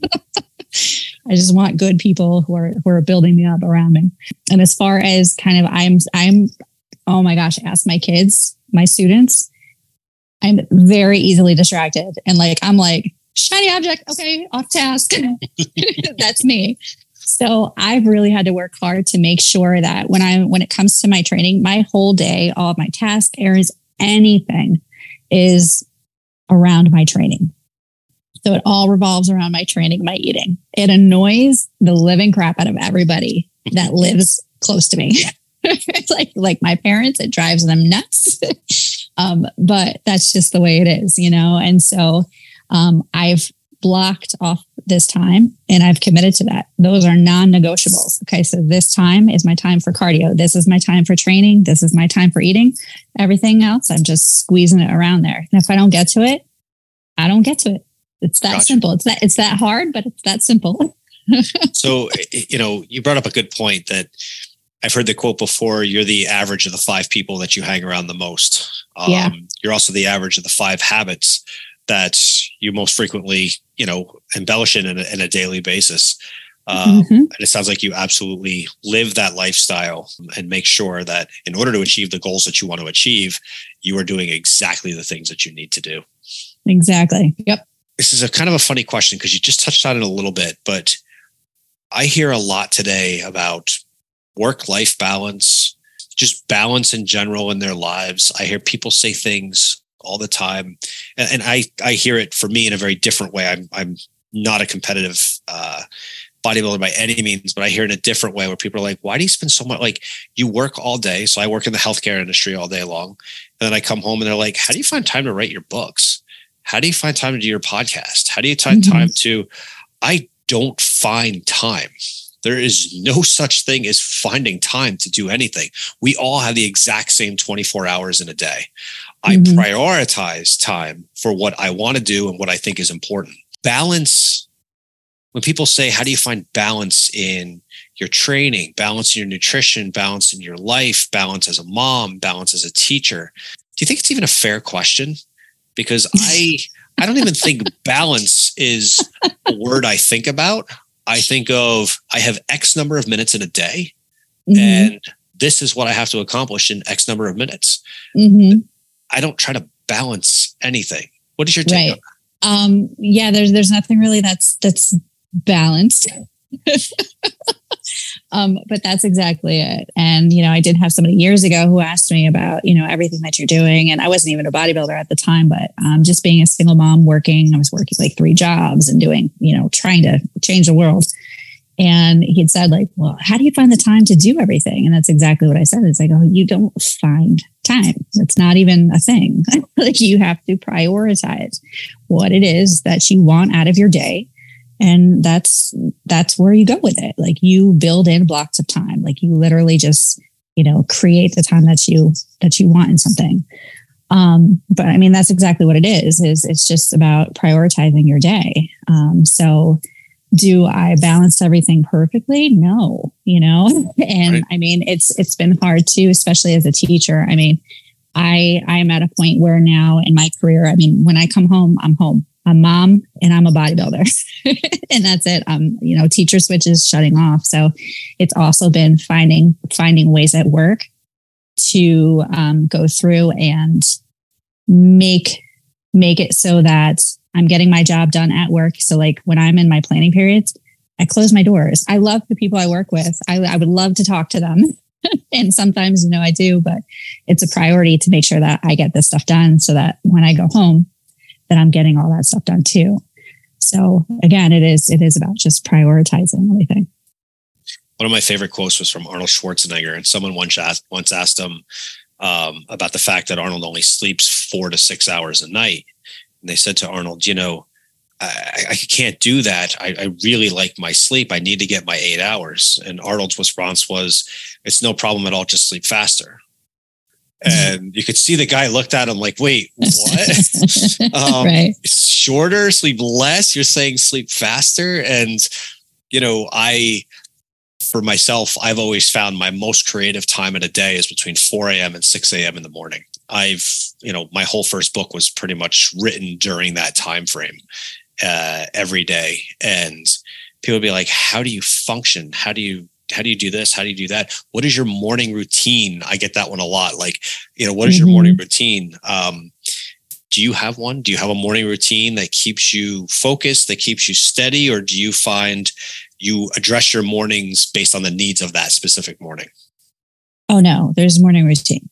[SPEAKER 2] I just want good people who are, who are building me up around me. And as far as kind of, I'm, I'm, oh my gosh, ask my kids, my students, I'm very easily distracted. And like, I'm like, shiny object. Okay. Off task. That's me. So I've really had to work hard to make sure that when I, when it comes to my training, my whole day, all of my tasks, errands, anything is around my training. So it all revolves around my training, my eating. It annoys the living crap out of everybody that lives close to me. It's like, like my parents, it drives them nuts. um, but that's just the way it is, you know? And so um, I've blocked off this time and I've committed to that. Those are non-negotiables. Okay. So this time is my time for cardio. This is my time for training. This is my time for eating. Everything else, I'm just squeezing it around there. And if I don't get to it, I don't get to it. It's that gotcha. simple. It's that, it's that hard, but it's that simple.
[SPEAKER 1] So, you know, you brought up a good point that I've heard the quote before, you're the average of the five people that you hang around the most. Um, yeah. You're also the average of the five habits that you most frequently, you know, embellish in, in, a, in a daily basis. Um, mm-hmm. And it sounds like you absolutely live that lifestyle and make sure that in order to achieve the goals that you want to achieve, you are doing exactly the things that you need to do.
[SPEAKER 2] Exactly. Yep.
[SPEAKER 1] This is a kind of a funny question because you just touched on it a little bit, but I hear a lot today about work-life balance, just balance in general in their lives. I hear people say things all the time, and, and I I hear it for me in a very different way. I'm I'm not a competitive uh, bodybuilder by any means, but I hear it in a different way where people are like, "Why do you spend so much? Like, you work all day." So I work in the healthcare industry all day long, and then I come home and they're like, "How do you find time to write your books? How do you find time to do your podcast? How do you find mm-hmm. time to?" I don't find time. There is no such thing as finding time to do anything. We all have the exact same twenty-four hours in a day. I mm-hmm. prioritize time for what I want to do and what I think is important. Balance, when people say, how do you find balance in
[SPEAKER 3] your training, balance in your nutrition, balance in your life, balance as a mom, balance as a teacher. Do you think it's even a fair question? Because I, I don't even think balance is a word I think about. I think of, I have X number of minutes in a day, mm-hmm. and this is what I have to accomplish in X number of minutes.
[SPEAKER 2] Mm-hmm.
[SPEAKER 3] I don't try to balance anything. What is your take
[SPEAKER 2] right.
[SPEAKER 3] on that?
[SPEAKER 2] Um, yeah, there's, there's nothing really that's, that's balanced. um, but that's exactly it. And, you know, I did have somebody years ago who asked me about, you know, everything that you're doing. And I wasn't even a bodybuilder at the time, but um, just being a single mom working, I was working like three jobs and doing, you know, trying to change the world. And he'd said like, well, how do you find the time to do everything? And that's exactly what I said. It's like, oh, you don't find time. It's not even a thing. Like you have to prioritize what it is that you want out of your day. And that's, that's where you go with it. Like you build in blocks of time. Like you literally just, you know, create the time that you, that you want in something. Um, but I mean, that's exactly what it is, is it's just about prioritizing your day. Um, so do I balance everything perfectly? No, you know, and right. I mean, it's, it's been hard too, especially as a teacher. I mean, I, I am at a point where now in my career, I mean, when I come home, I'm home, I'm mom and I'm a bodybuilder and that's it. Um, you know, teacher switch is shutting off. So it's also been finding, finding ways at work to, um, go through and make, make it so that I'm getting my job done at work. So like when I'm in my planning periods, I close my doors. I love the people I work with. I, I would love to talk to them. And sometimes, you know, I do, but it's a priority to make sure that I get this stuff done so that when I go home, that I'm getting all that stuff done too. So again, it is, it is about just prioritizing everything.
[SPEAKER 3] One of my favorite quotes was from Arnold Schwarzenegger, and someone once asked, once asked him um, about the fact that Arnold only sleeps four to six hours a night. And they said to Arnold, you know, I, I can't do that. I, I really like my sleep. I need to get my eight hours. And Arnold's response was, it's no problem at all. Just sleep faster. And you could see the guy looked at him like, wait, what? um, right. Shorter, sleep less. You're saying sleep faster. And, you know, I, for myself, I've always found my most creative time in a day is between four a.m. and six a.m. in the morning. I've, you know, my whole first book was pretty much written during that time frame uh, every day. And people would be like, how do you function? How do you, how do you do this? How do you do that? What is your morning routine? I get that one a lot. Like, you know, what is mm-hmm. your morning routine? Um, do you have one? Do you have a morning routine that keeps you focused, that keeps you steady? Or do you find you address your mornings based on the needs of that specific morning?
[SPEAKER 2] Oh no, there's morning routine.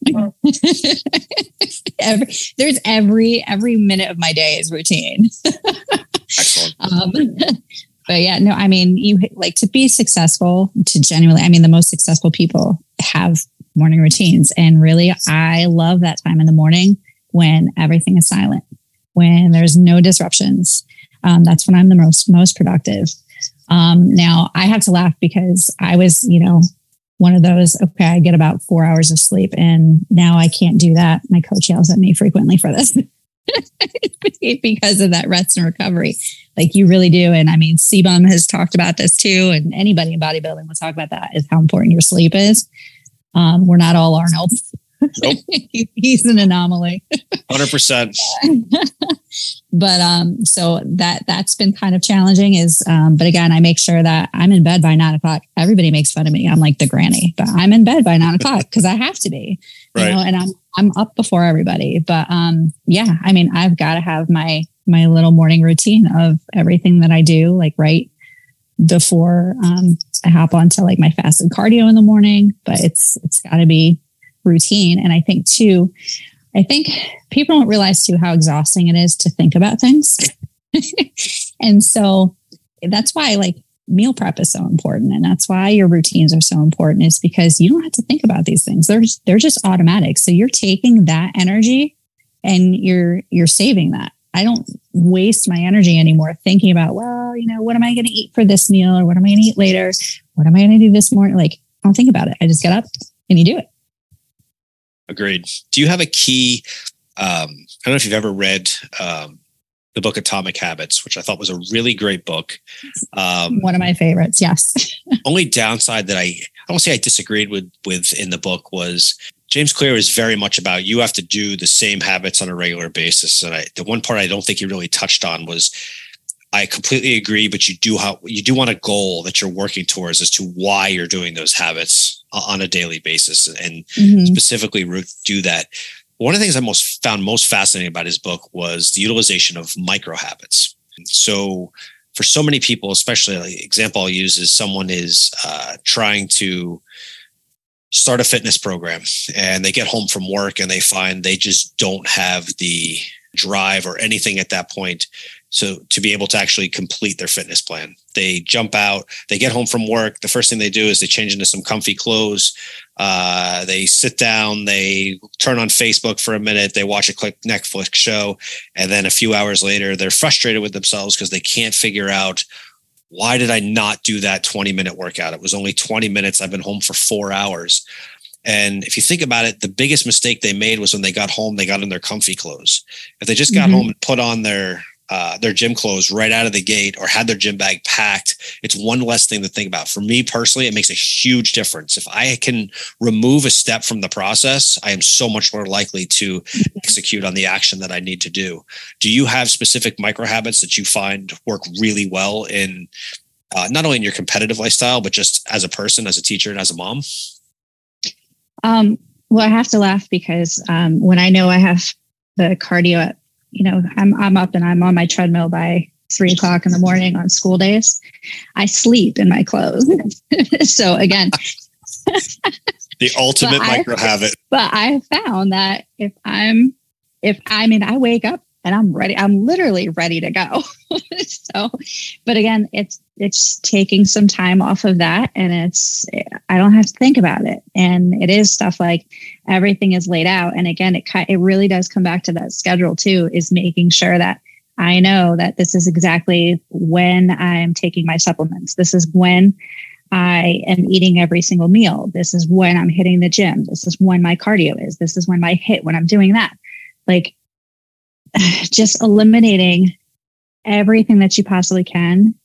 [SPEAKER 2] every, there's every, every minute of my day is routine.
[SPEAKER 3] Excellent.
[SPEAKER 2] Um, but yeah, no, I mean, you like to be successful, to genuinely, I mean, the most successful people have morning routines. And really, I love that time in the morning when everything is silent, when there's no disruptions. Um, that's when I'm the most, most productive. Um, now I have to laugh because I was, you know, one of those, okay, I get about four hours of sleep and now I can't do that. My coach yells at me frequently for this because of that rest and recovery. Like you really do. And I mean, C B U M has talked about this too. And anybody in bodybuilding will talk about that, is how important your sleep is. Um, we're not all Arnold. Nope. He's an anomaly.
[SPEAKER 3] one hundred percent.
[SPEAKER 2] But um, so that that's been kind of challenging. Is um, but again, I make sure that I'm in bed by nine o'clock. Everybody makes fun of me. I'm like the granny, but I'm in bed by nine o'clock because I have to be. You right. know, and I'm I'm up before everybody. But um, yeah, I mean, I've got to have my my little morning routine of everything that I do, like right before um, I hop onto like my fasted cardio in the morning. But it's it's got to be routine. And I think too, I think people don't realize too how exhausting it is to think about things. And so that's why like meal prep is so important. And that's why your routines are so important, is because you don't have to think about these things. They're, they're just automatic. So you're taking that energy and you're, you're saving that. I don't waste my energy anymore thinking about, well, you know, what am I going to eat for this meal? Or what am I going to eat later? What am I going to do this morning? Like, I don't think about it. I just get up and you do it.
[SPEAKER 3] Agreed. Do you have a key? Um, I don't know if you've ever read um,
[SPEAKER 1] the book Atomic Habits, which I thought was a really great book. Um,
[SPEAKER 2] One of my favorites. Yes.
[SPEAKER 1] only downside that I, I won't say I disagreed with, with in the book was James Clear is very much about you have to do the same habits on a regular basis. And I, the one part I don't think he really touched on was I completely agree, but you do have, you do want a goal that you're working towards as to why you're doing those habits on a daily basis, and mm-hmm. specifically do that. One of the things I most found most fascinating about his book was the utilization of micro habits. So for so many people, especially like the example I'll use is someone is uh, trying to start a fitness program and they get home from work and they find they just don't have the drive or anything at that point. So to be able to actually complete their fitness plan, they jump out, they get home from work. The first thing they do is they change into some comfy clothes. Uh, they sit down, they turn on Facebook for a minute, they watch a quick Netflix show. And then a few hours later, they're frustrated with themselves because they can't figure out, why did I not do that twenty minute workout? It was only twenty minutes. I've been home for four hours. And if you think about it, the biggest mistake they made was when they got home, they got in their comfy clothes. If they just got mm-hmm. home and put on their Uh, their gym clothes right out of the gate or had their gym bag packed, it's one less thing to think about. For me personally, it makes a huge difference. If I can remove a step from the process, I am so much more likely to execute on the action that I need to do. Do you have specific micro habits that you find work really well in uh, not only in your competitive lifestyle, but just as a person, as a teacher, and as a mom?
[SPEAKER 2] Um, well, I have to laugh because um, when I know I have the cardio at You know, I'm I'm up and I'm on my treadmill by three o'clock in the morning on school days. I sleep in my clothes. So again,
[SPEAKER 1] the ultimate micro habit.
[SPEAKER 2] But I found that if I'm, if I mean, I wake up and I'm ready, I'm literally ready to go. So, but again, it's it's taking some time off of that, and it's I don't have to think about it, and it is stuff like everything is laid out. And again, it it really does come back to that schedule too, is making sure that I know that this is exactly when I'm taking my supplements. This is when I am eating every single meal. This is when I'm hitting the gym. This is when my cardio is. This is when my hit, when I'm doing that. Like just eliminating everything that you possibly can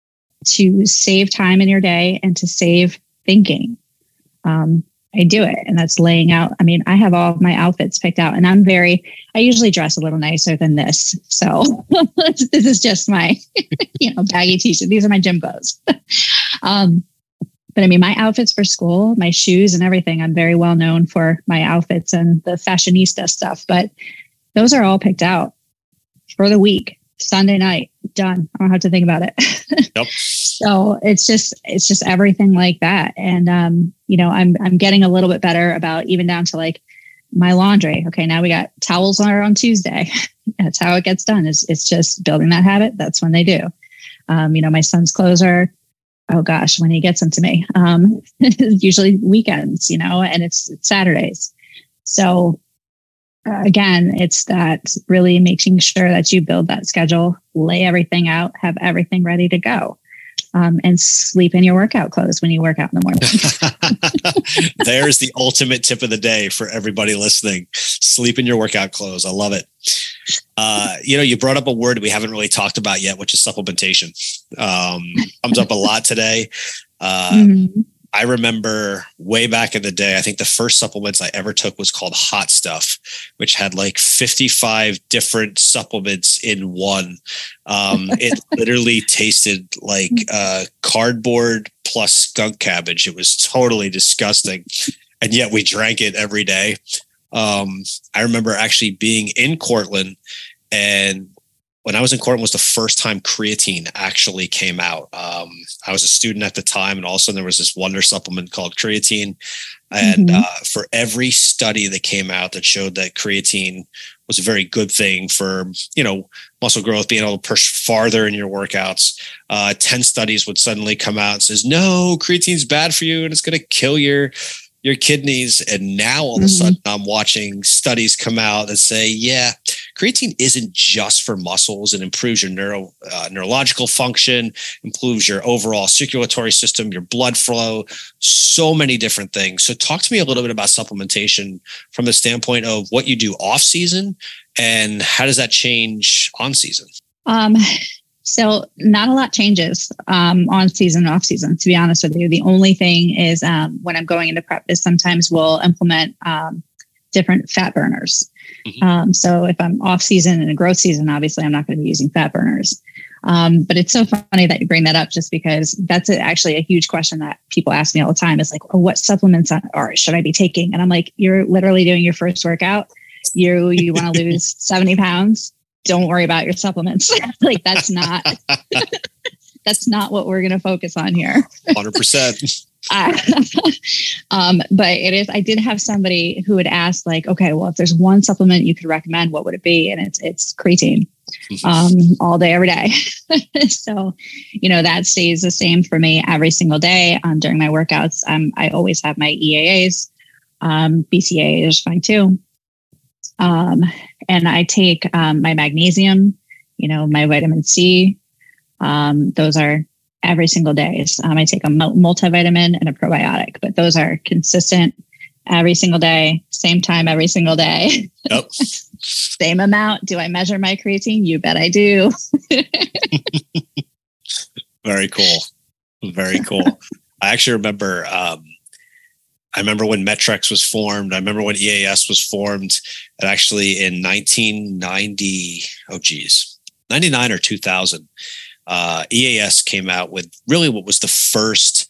[SPEAKER 2] to save time in your day and to save thinking. Um, I do it. And that's laying out. I mean, I have all of my outfits picked out, and I'm very, I usually dress a little nicer than this. So this is just my, you know, baggy t-shirt. These are my gym clothes. um, but I mean, my outfits for school, my shoes and everything, I'm very well known for my outfits and the fashionista stuff, but those are all picked out for the week. Sunday night, done. I don't have to think about it.
[SPEAKER 1] Yep.
[SPEAKER 2] So it's just, it's just everything like that. And, um, you know, I'm, I'm getting a little bit better about even down to like my laundry. Okay. Now we got towels on on Tuesday. That's how it gets done. It's, it's just building that habit. That's when they do. Um, you know, my son's clothes are, oh gosh, when he gets them to me, um, usually weekends, you know, and it's, it's Saturdays. So, Uh, again, it's that really making sure that you build that schedule, lay everything out, have everything ready to go, um, and sleep in your workout clothes when you work out in the morning.
[SPEAKER 1] There's the ultimate tip of the day for everybody listening. Sleep in your workout clothes. I love it. Uh, you know, you brought up a word we haven't really talked about yet, which is supplementation. Um, comes up a lot today. Uh, mm-hmm. I remember way back in the day, I think the first supplements I ever took was called Hot Stuff, which had like fifty-five different supplements in one. Um, it literally tasted like uh, cardboard plus skunk cabbage. It was totally disgusting. And yet we drank it every day. Um, I remember actually being in Cortland, and when I was in Cortland was the first time creatine actually came out. Um, I was a student at the time, and all of a sudden there was this wonder supplement called creatine. And mm-hmm. uh, for every study that came out that showed that creatine was a very good thing for, you know, muscle growth, being able to push farther in your workouts, uh, ten studies would suddenly come out and says, no, creatine's bad for you and it's going to kill your your kidneys. And now all of a sudden mm-hmm. I'm watching studies come out that say, yeah, creatine isn't just for muscles. It improves your neuro, uh, neurological function, improves your overall circulatory system, your blood flow, so many different things. So talk to me a little bit about supplementation from the standpoint of what you do off season and how does that change on season?
[SPEAKER 2] Um, so not a lot changes um, on season and off season, to be honest with you. The only thing is um, when I'm going into prep is sometimes we'll implement um, different fat burners. Mm-hmm. Um, so if I'm off season and a growth season, obviously I'm not going to be using fat burners. Um, but it's so funny that you bring that up, just because that's a, actually a huge question that people ask me all the time. Is like, oh, what supplements are, should I be taking? And I'm like, you're literally doing your first workout. You, you want to lose seventy pounds. Don't worry about your supplements. Like that's not, that's not what we're going to focus on here.
[SPEAKER 3] one hundred percent.
[SPEAKER 2] Uh, um, but it is, I did have somebody who had asked like, okay, well, if there's one supplement you could recommend, what would it be? And it's, it's creatine, um, all day, every day. So, you know, that stays the same for me every single day. Um, during my workouts, um, I always have my E A As, um, B C A A is fine too. Um, and I take, um, my magnesium, you know, my vitamin C, um, those are every single day. Um, I take a multivitamin and a probiotic, but those are consistent every single day, same time every single day. Yep. Same amount. Do I measure my creatine? You bet I do.
[SPEAKER 3] Very cool. Very cool. I actually remember, um, I remember when Metrex was formed. I remember when E A S was formed. And actually in nineteen ninety, oh geez, ninety-nine or two thousand, uh, E A S came out with really what was the first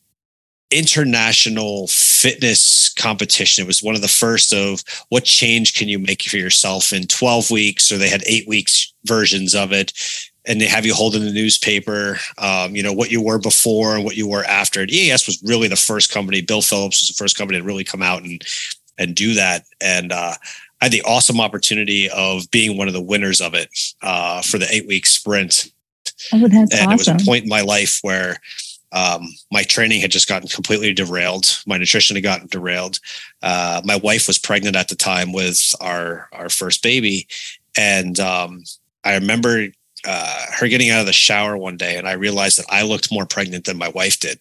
[SPEAKER 3] international fitness competition. It was one of the first of what change can you make for yourself in twelve weeks, or they had eight weeks versions of it. And they have you hold in the newspaper, um, you know, what you were before and what you were after. And E A S was really the first company. Bill Phillips was the first company to really come out and and do that. And uh, I had the awesome opportunity of being one of the winners of it uh, for the eight week sprint.
[SPEAKER 2] Oh, that's
[SPEAKER 3] and
[SPEAKER 2] awesome.
[SPEAKER 3] It was a point in my life where um, my training had just gotten completely derailed. My nutrition had gotten derailed. Uh, my wife was pregnant at the time with our our first baby, and um, I remember uh, her getting out of the shower one day, and I realized that I looked more pregnant than my wife did.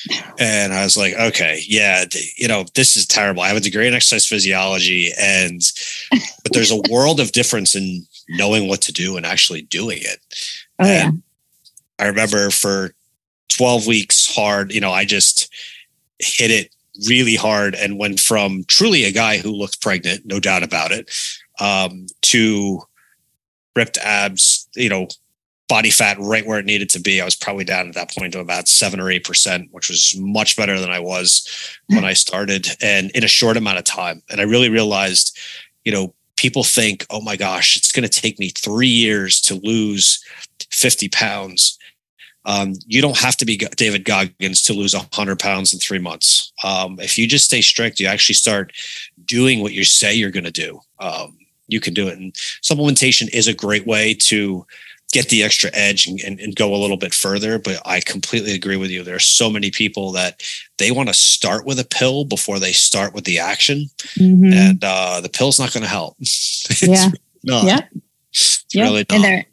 [SPEAKER 3] And I was like, okay, yeah, you know, this is terrible. I have a degree in exercise physiology, and but there's a world of difference in knowing what to do and actually doing it.
[SPEAKER 2] Oh, yeah.
[SPEAKER 3] And I remember for twelve weeks hard, you know, I just hit it really hard and went from truly a guy who looked pregnant, no doubt about it, um, to ripped abs, you know, body fat right where it needed to be. I was probably down at that point to about seven or eight percent, which was much better than I was when I started, and in a short amount of time. And I really realized, you know, people think, oh my gosh, it's going to take me three years to lose fifty pounds. Um, you don't have to be David Goggins to lose one hundred pounds in three months. Um, if you just stay strict, you actually start doing what you say you're going to do. Um, you can do it. And supplementation is a great way to get the extra edge and, and, and go a little bit further. But I completely agree with you. There are so many people that they want to start with a pill before they start with the action. Mm-hmm. And uh, the pill's not going to help.
[SPEAKER 2] Yeah.
[SPEAKER 3] Not.
[SPEAKER 2] Yeah.
[SPEAKER 3] It's
[SPEAKER 2] yeah.
[SPEAKER 3] really not.
[SPEAKER 2] And there,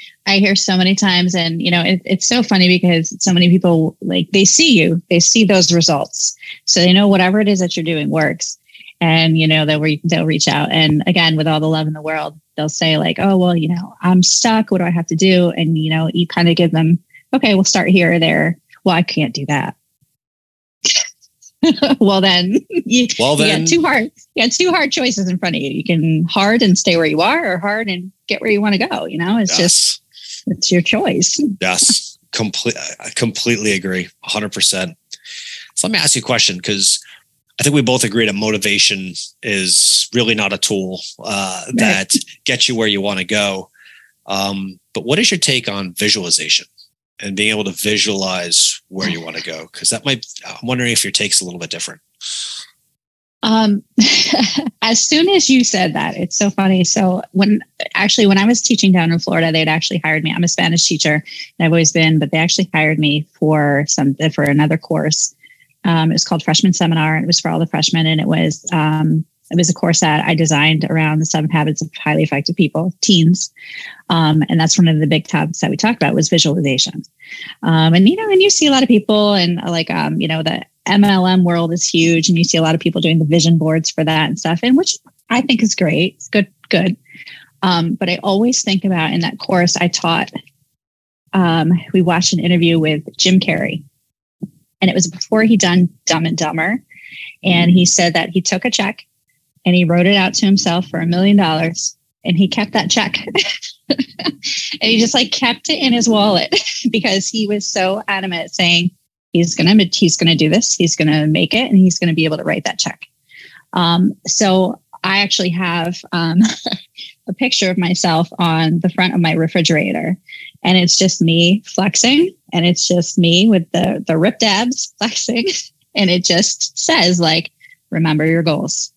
[SPEAKER 2] I hear so many times, and, you know, it, it's so funny because so many people, like, they see you, they see those results. So they know whatever it is that you're doing works. And, you know, they'll, re- they'll reach out. And again, with all the love in the world, they'll say like, oh, well, you know, I'm stuck. What do I have to do? And, you know, you kind of give them, okay, we'll start here or there. Well, I can't do that. well, then, you,
[SPEAKER 3] well, then,
[SPEAKER 2] you got two hard, you got two hard choices in front of you. You can hard and stay where you are, or hard and get where you want to go. You know, it's
[SPEAKER 3] yes.
[SPEAKER 2] just, it's your choice.
[SPEAKER 3] Yes. Complete. I completely agree. one hundred percent. So let me ask you a question, because I think we both agree that motivation is really not a tool uh, right. that gets you where you want to go. Um, but what is your take on visualization and being able to visualize where you want to go? Because that might, I'm wondering if your take's a little bit different.
[SPEAKER 2] Um, as soon as you said that, it's so funny. So when actually, when I was teaching down in Florida, they'd actually hired me. I'm a Spanish teacher, and I've always been, but they actually hired me for some, for another course. Um, it was called Freshman Seminar. And it was for all the freshmen. And it was, um, it was a course that I designed around the seven habits of highly effective people, teens. Um, and that's one of the big topics that we talked about was visualization. Um, and, you know, and you see a lot of people and like, um, you know, the M L M world is huge, and you see a lot of people doing the vision boards for that and stuff, and which I think is great. It's good, good. Um, but I always think about in that course I taught, um, we watched an interview with Jim Carrey, and it was before he'd done Dumb and Dumber. And he said that he took a check and he wrote it out to himself for a million dollars, and he kept that check. And he just like kept it in his wallet because he was so adamant saying he's going to, he's going to do this. He's going to make it, and he's going to be able to write that check. Um, so I actually have, um, a picture of myself on the front of my refrigerator, and it's just me flexing, and it's just me with the, the ripped abs flexing. And it just says like, remember your goals.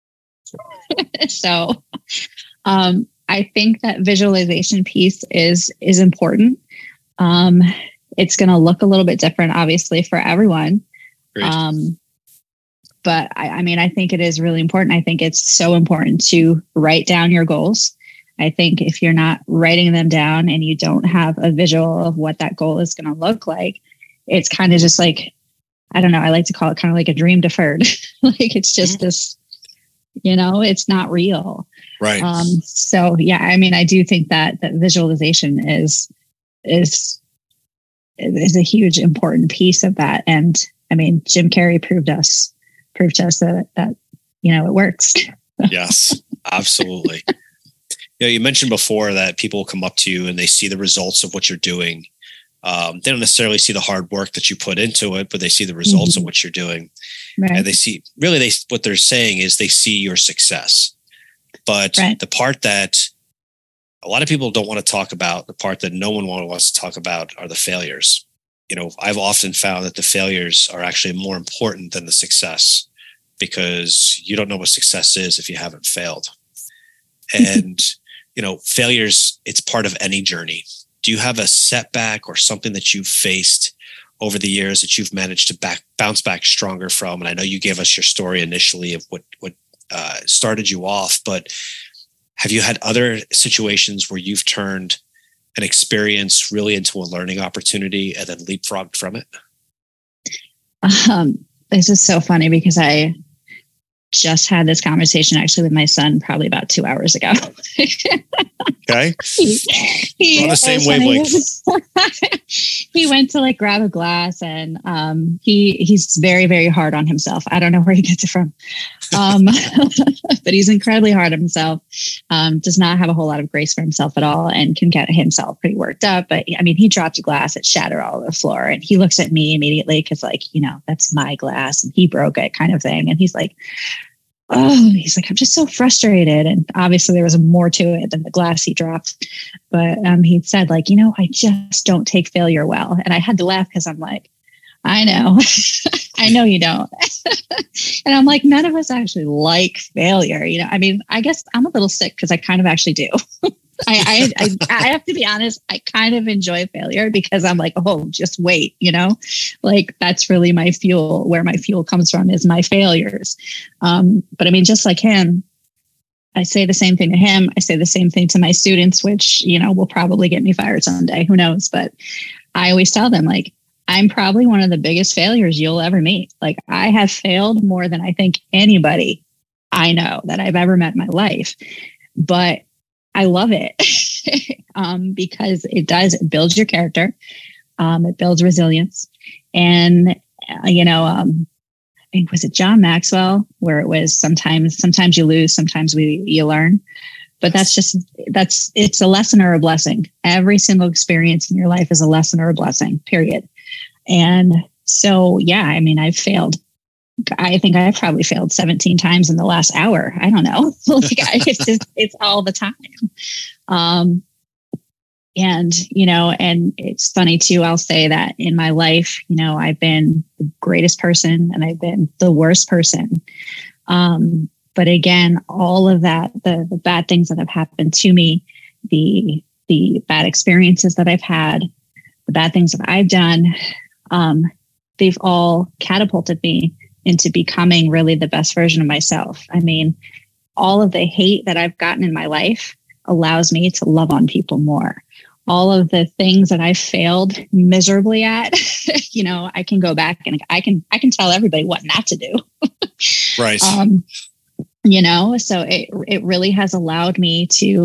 [SPEAKER 2] So, um, I think that visualization piece is, is important. Um, it's going to look a little bit different, obviously, for everyone.
[SPEAKER 3] Great.
[SPEAKER 2] Um, but I, I mean, I think it is really important. I think it's so important to write down your goals. I think if you're not writing them down and you don't have a visual of what that goal is going to look like, it's kind of just like, I don't know, I like to call it kind of like a dream deferred. Like it's just mm-hmm. this, you know, it's not real.
[SPEAKER 3] Right.
[SPEAKER 2] Um, so yeah, I mean, I do think that that visualization is, is, is a huge important piece of that. And I mean, Jim Carrey proved us, proved to us that, that, you know, it works.
[SPEAKER 3] Yes, absolutely. You know, you mentioned before that people come up to you and they see the results of what you're doing. Um, they don't necessarily see the hard work that you put into it, but they see the results mm-hmm. of what you're doing. Right. And they see, really, they what they're saying is they see your success. But right. the part that a lot of people don't want to talk about, the part that no one wants to talk about are the failures. You know, I've often found that the failures are actually more important than the success, because you don't know what success is if you haven't failed. And, you know, failures, it's part of any journey. Do you have a setback or something that you've faced over the years that you've managed to back, bounce back stronger from? And I know you gave us your story initially of what, what uh, started you off, but have you had other situations where you've turned an experience really into a learning opportunity and then leapfrogged from it?
[SPEAKER 2] Um, this is so funny because I just had this conversation actually with my son probably about two hours ago.
[SPEAKER 3] Okay.
[SPEAKER 2] he, he,
[SPEAKER 3] We're on the same wavelength.
[SPEAKER 2] He went to like grab a glass, and um, he he's very, very hard on himself. I don't know where he gets it from. Um, but he's incredibly hard on himself. Um, does not have a whole lot of grace for himself at all, and can get himself pretty worked up. But I mean, he dropped a glass, it shattered all over the floor, and he looks at me immediately because like, you know, that's my glass and he broke it kind of thing. And he's like, oh, he's like, I'm just so frustrated. And obviously there was more to it than the glass he dropped. But um, he said like, you know, I just don't take failure well. And I had to laugh because I'm like, I know, I know you don't. And I'm like, none of us actually like failure. You know, I mean, I guess I'm a little sick because I kind of actually do. I, I, I, I have to be honest. I kind of enjoy failure because I'm like, oh, just wait, you know, like that's really my fuel. Where my fuel comes from is my failures. Um, but I mean, just like him, I say the same thing to him. I say the same thing to my students, which, you know, will probably get me fired someday. Who knows? But I always tell them like, I'm probably one of the biggest failures you'll ever meet. Like I have failed more than I think anybody I know that I've ever met in my life. But I love it um, because it does, it builds your character. Um, it builds resilience. And, uh, you know, um, I think, was it John Maxwell, where it was sometimes, sometimes you lose, sometimes we, you learn. But that's just, that's, it's a lesson or a blessing. Every single experience in your life is a lesson or a blessing, period. And so, yeah, I mean, I've failed. I think I've probably failed seventeen times in the last hour. I don't know. Like I, it's just, it's all the time. Um, and, you know, and it's funny too. I'll say that in my life, you know, I've been the greatest person and I've been the worst person. Um, but again, all of that, the, the bad things that have happened to me, the, the bad experiences that I've had, the bad things that I've done, um, they've all catapulted me into becoming really the best version of myself. I mean, all of the hate that I've gotten in my life allows me to love on people more. All of the things that I failed miserably at, you know, I can go back and I can, I can tell everybody what not to do.
[SPEAKER 3] Right.
[SPEAKER 2] Um, you know, so it, it really has allowed me to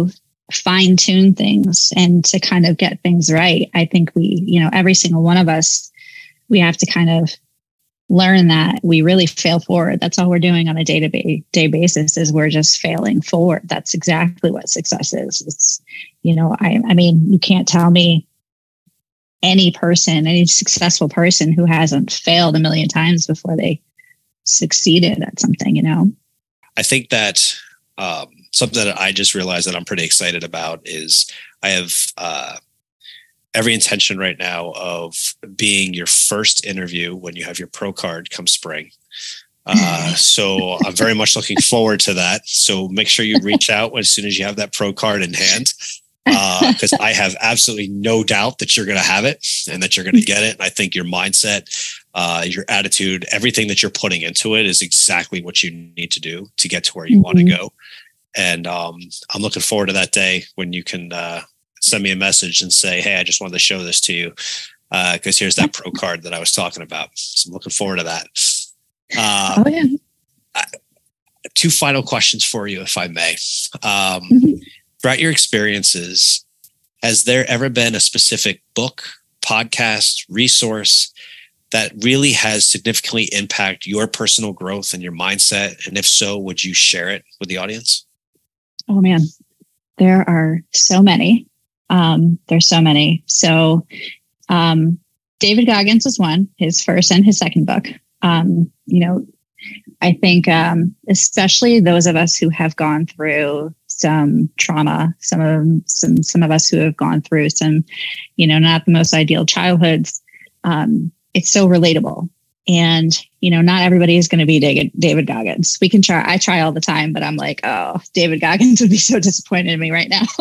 [SPEAKER 2] fine tune things and to kind of get things right. I think we, you know, every single one of us, we have to kind of learn that we really fail forward. That's all we're doing on a day-to-day basis is we're just failing forward. That's exactly what success is. It's, you know, I, I mean, you can't tell me any person, any successful person who hasn't failed a million times before they succeeded at something, you know?
[SPEAKER 1] I think that um, something that I just realized that I'm pretty excited about is I have uh, every intention right now of being your first interview when you have your pro card come spring. Uh, so I'm very much looking forward to that. So make sure you reach out as soon as you have that pro card in hand. Because uh, I have absolutely no doubt that you're going to have it and that you're going to get it. And I think your mindset, uh, your attitude, everything that you're putting into it is exactly what you need to do to get to where you mm-hmm. want to go. And um, I'm looking forward to that day when you can uh, send me a message and say, hey, I just wanted to show this to you because uh, here's that pro card that I was talking about. So I'm looking forward to that. Uh, oh, yeah. I, two final questions for you, if I may. Um, mm-hmm. Throughout your experiences, has there ever been a specific book, podcast, resource that really has significantly impacted your personal growth and your mindset? And if so, would you share it with the audience?
[SPEAKER 2] Oh, man, there are so many. Um, there's so many. So um, David Goggins is one, his first and his second book. Um, you know, I think um, especially those of us who have gone through some trauma, some of some some of us who have gone through some, you know, not the most ideal childhoods. Um, it's so relatable, and you know, not everybody is going to be David, David Goggins. We can try. I try all the time, but I'm like, oh, David Goggins would be so disappointed in me right now.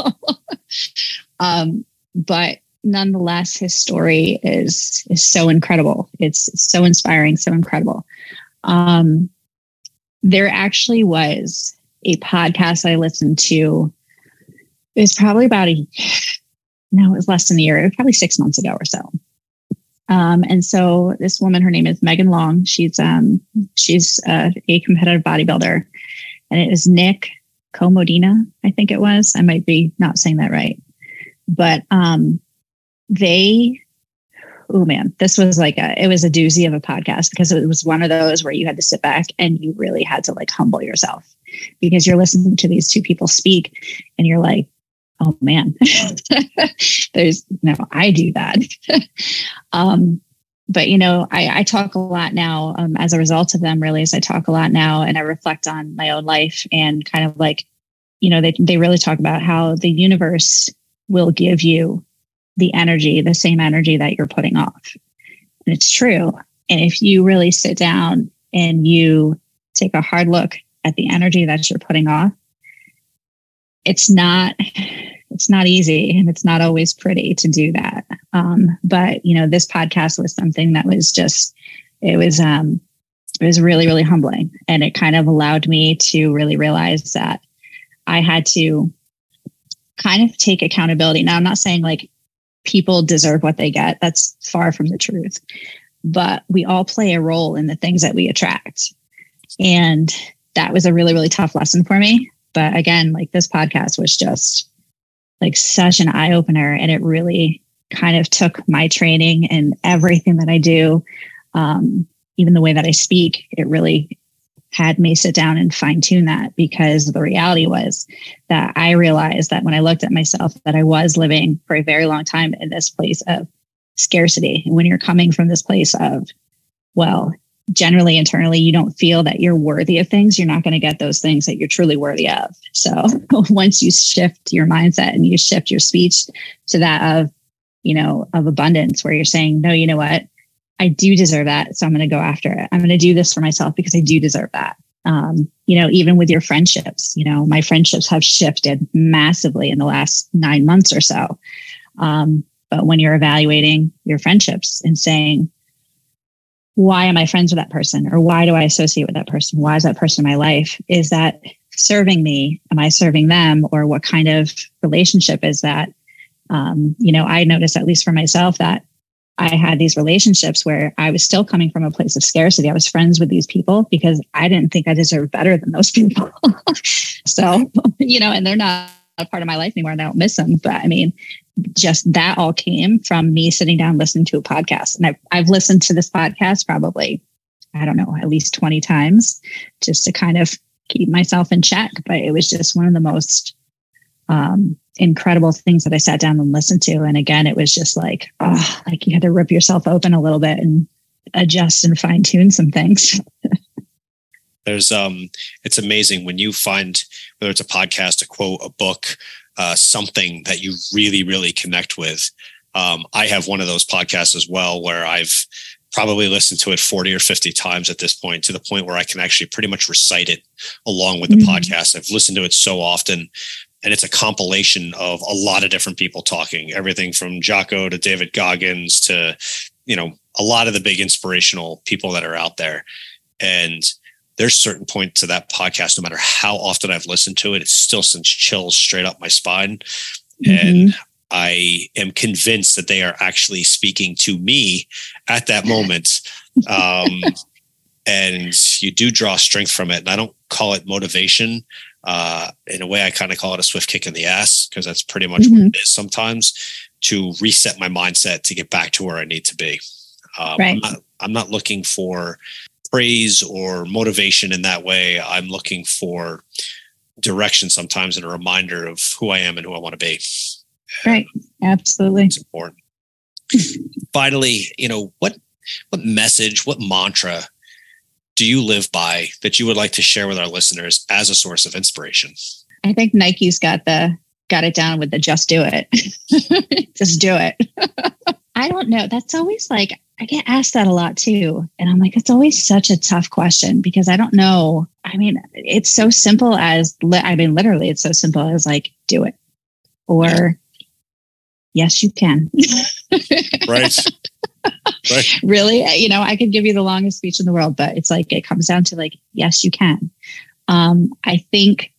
[SPEAKER 2] um, but nonetheless, his story is is so incredible. It's, it's so inspiring, so incredible. Um, there actually was a podcast I listened to. It was probably about a, no, it was less than a year. It was probably six months ago or so. Um, and so this woman, her name is Megan Long. She's, um, she's uh, a competitive bodybuilder, and it is Nick Comodina, I think it was. I might be not saying that right, but, um, they, oh man, this was like a, it was a doozy of a podcast because it was one of those where you had to sit back and you really had to like humble yourself because you're listening to these two people speak and you're like, oh man, there's no, I do that. um, but you know, I, I talk a lot now um, as a result of them really, as I talk a lot now and I reflect on my own life and kind of like, you know, they, they really talk about how the universe will give you the energy, the same energy that you're putting off. And it's true. And if you really sit down and you take a hard look at the energy that you're putting off, it's not, it's not easy and it's not always pretty to do that. Um, but you know, this podcast was something that was just, it was, um, it was really, really humbling. And it kind of allowed me to really realize that I had to kind of take accountability. Now, I'm not saying like, people deserve what they get. That's far from the truth. But we all play a role in the things that we attract. And that was a really, really tough lesson for me. But again, like this podcast was just like such an eye opener. And it really kind of took my training and everything that I do, um, even the way that I speak, it really had me sit down and fine tune that, because the reality was that I realized that when I looked at myself, that I was living for a very long time in this place of scarcity. And when you're coming from this place of, well, generally internally, you don't feel that you're worthy of things, you're not going to get those things that you're truly worthy of. So once you shift your mindset and you shift your speech to that of, you know, of abundance, where you're saying, no, you know what? I do deserve that. So I'm going to go after it. I'm going to do this for myself because I do deserve that. Um, you know, even with your friendships, you know, my friendships have shifted massively in the last nine months or so. Um, but when you're evaluating your friendships and saying, why am I friends with that person? Or why do I associate with that person? Why is that person in my life? Is that serving me? Am I serving them? Or what kind of relationship is that? Um, you know, I noticed, at least for myself, that I had these relationships where I was still coming from a place of scarcity. I was friends with these people because I didn't think I deserved better than those people. So, you know, and they're not a part of my life anymore and I don't miss them. But I mean, just that all came from me sitting down listening to a podcast. And I've, I've listened to this podcast probably, I don't know, at least twenty times just to kind of keep myself in check. But it was just one of the most um, incredible things that I sat down and listened to. And again, it was just like, oh, like you had to rip yourself open a little bit and adjust and fine tune some things.
[SPEAKER 3] There's, um, it's amazing when you find, whether it's a podcast, a quote, a book, uh, something that you really, really connect with. Um, I have one of those podcasts as well, where I've probably listened to it forty or fifty times at this point, to the point where I can actually pretty much recite it along with the mm-hmm. podcast. I've listened to it so often, and it's a compilation of a lot of different people talking, everything from Jocko to David Goggins to, you know, a lot of the big inspirational people that are out there. And there's certain points to that podcast, no matter how often I've listened to it, it still sends chills straight up my spine. Mm-hmm. And I am convinced that they are actually speaking to me at that moment. Um, and you do draw strength from it. And I don't call it motivation. Uh, in a way, I kind of call it a swift kick in the ass, because that's pretty much mm-hmm. what it is sometimes, to reset my mindset to get back to where I need to be. Um, right. I'm not, I'm not looking for praise or motivation in that way. I'm looking for direction sometimes, and a reminder of who I am and who I want to be.
[SPEAKER 2] Right. Absolutely.
[SPEAKER 3] It's important. Finally, you know, what, what message, what mantra do you live by that you would like to share with our listeners as a source of inspiration?
[SPEAKER 2] I think Nike's got the, got it down with the just do it. Just do it. I don't know. That's always like, I get asked that a lot too. And I'm like, it's always such a tough question, because I don't know. I mean, it's so simple as, I mean, literally it's so simple as like, do it. Or yes, you can.
[SPEAKER 3] Right. Right.
[SPEAKER 2] Really? You know, I could give you the longest speech in the world, but it's like, it comes down to like, yes, you can. Um, I think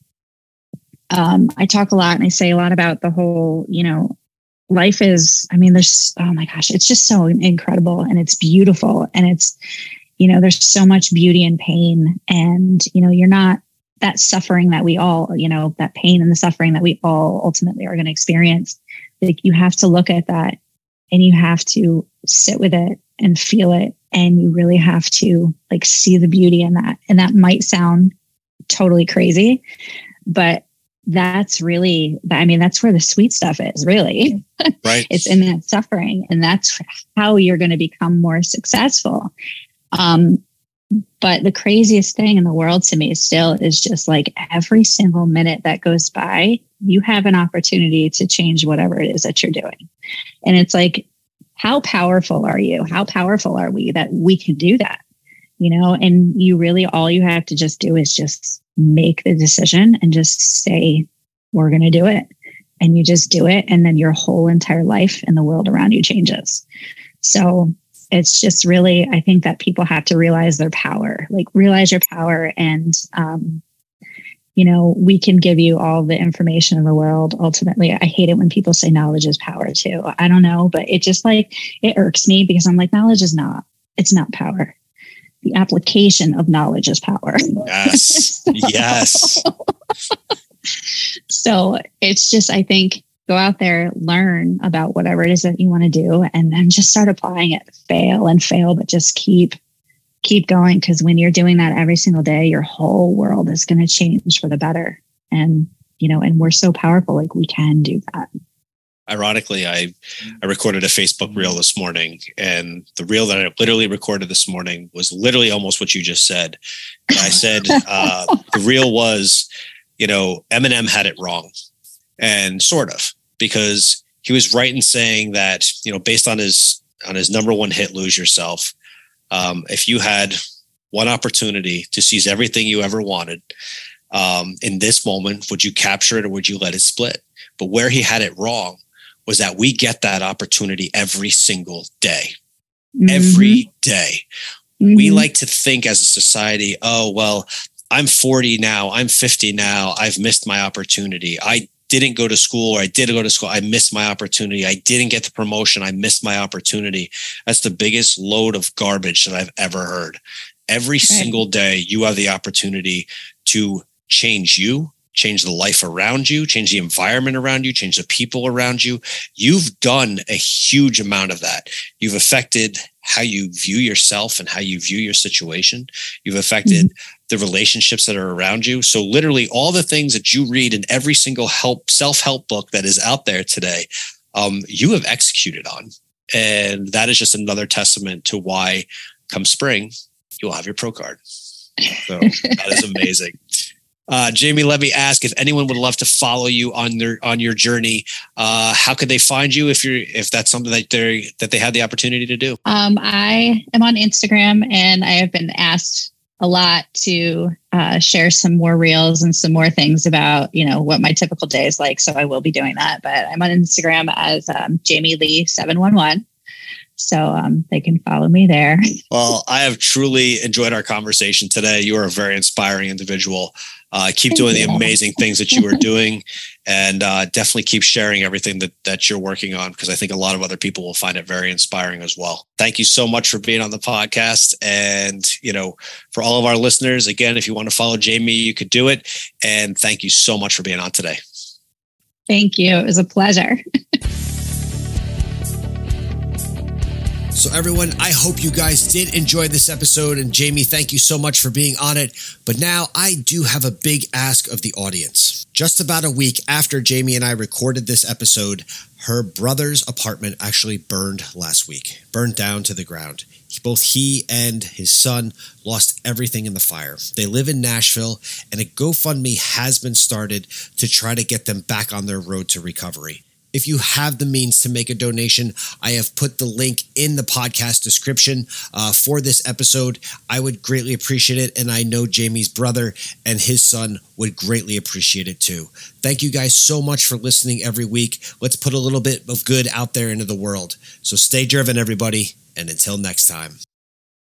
[SPEAKER 2] um, I talk a lot and I say a lot about the whole, you know, life is, I mean, there's, oh my gosh, it's just so incredible and it's beautiful. And it's, you know, there's so much beauty in pain, and, you know, you're not that suffering that we all, you know, that pain and the suffering that we all ultimately are going to experience. Like, you have to look at that and you have to sit with it and feel it. And you really have to like see the beauty in that. And that might sound totally crazy, but that's really, I mean, that's where the sweet stuff is, really.
[SPEAKER 3] Right.
[SPEAKER 2] It's in that suffering, and that's how you're going to become more successful. Um, but the craziest thing in the world to me still is just like every single minute that goes by, you have an opportunity to change whatever it is that you're doing. And it's like, how powerful are you? How powerful are we that we can do that? You know, and you really, all you have to just do is just make the decision and just say, we're going to do it. And you just do it. And then your whole entire life and the world around you changes. So it's just really, I think that people have to realize their power, like realize your power. And, um, you know, we can give you all the information in the world. Ultimately, I hate it when people say knowledge is power too. I don't know, but it just like, it irks me, because I'm like, knowledge is not, it's not power. The application of knowledge is power.
[SPEAKER 3] Yes. so, yes.
[SPEAKER 2] So it's just, I think, go out there, learn about whatever it is that you want to do, and then just start applying it. Fail and fail, but just keep, keep going. Because when you're doing that every single day, your whole world is going to change for the better. And, you know, and we're so powerful, like we can do that.
[SPEAKER 3] Ironically, I, I recorded a Facebook reel this morning, and the reel that I literally recorded this morning was literally almost what you just said. And I said, uh, the reel was, you know, Eminem had it wrong, and sort of, because he was right in saying that, you know, based on his, on his number one hit, Lose Yourself. Um, if you had one opportunity to seize everything you ever wanted, um, in this moment, would you capture it or would you let it split? But where he had it wrong was that we get that opportunity every single day. Mm-hmm. Every day. Mm-hmm. We like to think as a society, oh, well, I'm forty now, I'm fifty now, I've missed my opportunity. I didn't go to school, or I did go to school, I missed my opportunity. I didn't get the promotion, I missed my opportunity. That's the biggest load of garbage that I've ever heard. Every right. single day, you have the opportunity to change you, change the life around you, change the environment around you, change the people around you. You've done a huge amount of that. You've affected how you view yourself and how you view your situation. You've affected mm-hmm. the relationships that are around you. So literally all the things that you read in every single help, self-help book that is out there today, um, you have executed on. And that is just another testament to why come spring, you'll have your pro card. So that is amazing. Uh, Jamie, let me ask if anyone would love to follow you on their on your journey. Uh, how could they find you if you're if that's something that they that they had the opportunity to do?
[SPEAKER 2] Um, I am on Instagram, and I have been asked a lot to uh, share some more reels and some more things about you know what my typical day is like. So I will be doing that. But I'm on Instagram as um, Jamie Lee seven one one. So um, they can follow me there.
[SPEAKER 3] Well, I have truly enjoyed our conversation today. You are a very inspiring individual. Uh, keep doing the amazing things that you are doing, and uh, definitely keep sharing everything that, that you're working on, because I think a lot of other people will find it very inspiring as well. Thank you so much for being on the podcast. And, you know, for all of our listeners, again, if you want to follow Jamie, you could do it. And thank you so much for being on today.
[SPEAKER 2] Thank you. It was a pleasure.
[SPEAKER 1] So everyone, I hope you guys did enjoy this episode. And Jamie, thank you so much for being on it. But now I do have a big ask of the audience. Just about a week after Jamie and I recorded this episode, her brother's apartment actually burned last week, burned down to the ground. Both he and his son lost everything in the fire. They live in Nashville, and a GoFundMe has been started to try to get them back on their road to recovery. If you have the means to make a donation, I have put the link in the podcast description uh, for this episode. I would greatly appreciate it, and I know Jamie's brother and his son would greatly appreciate it too. Thank you guys so much for listening every week. Let's put a little bit of good out there into the world. So stay driven, everybody, and until next time.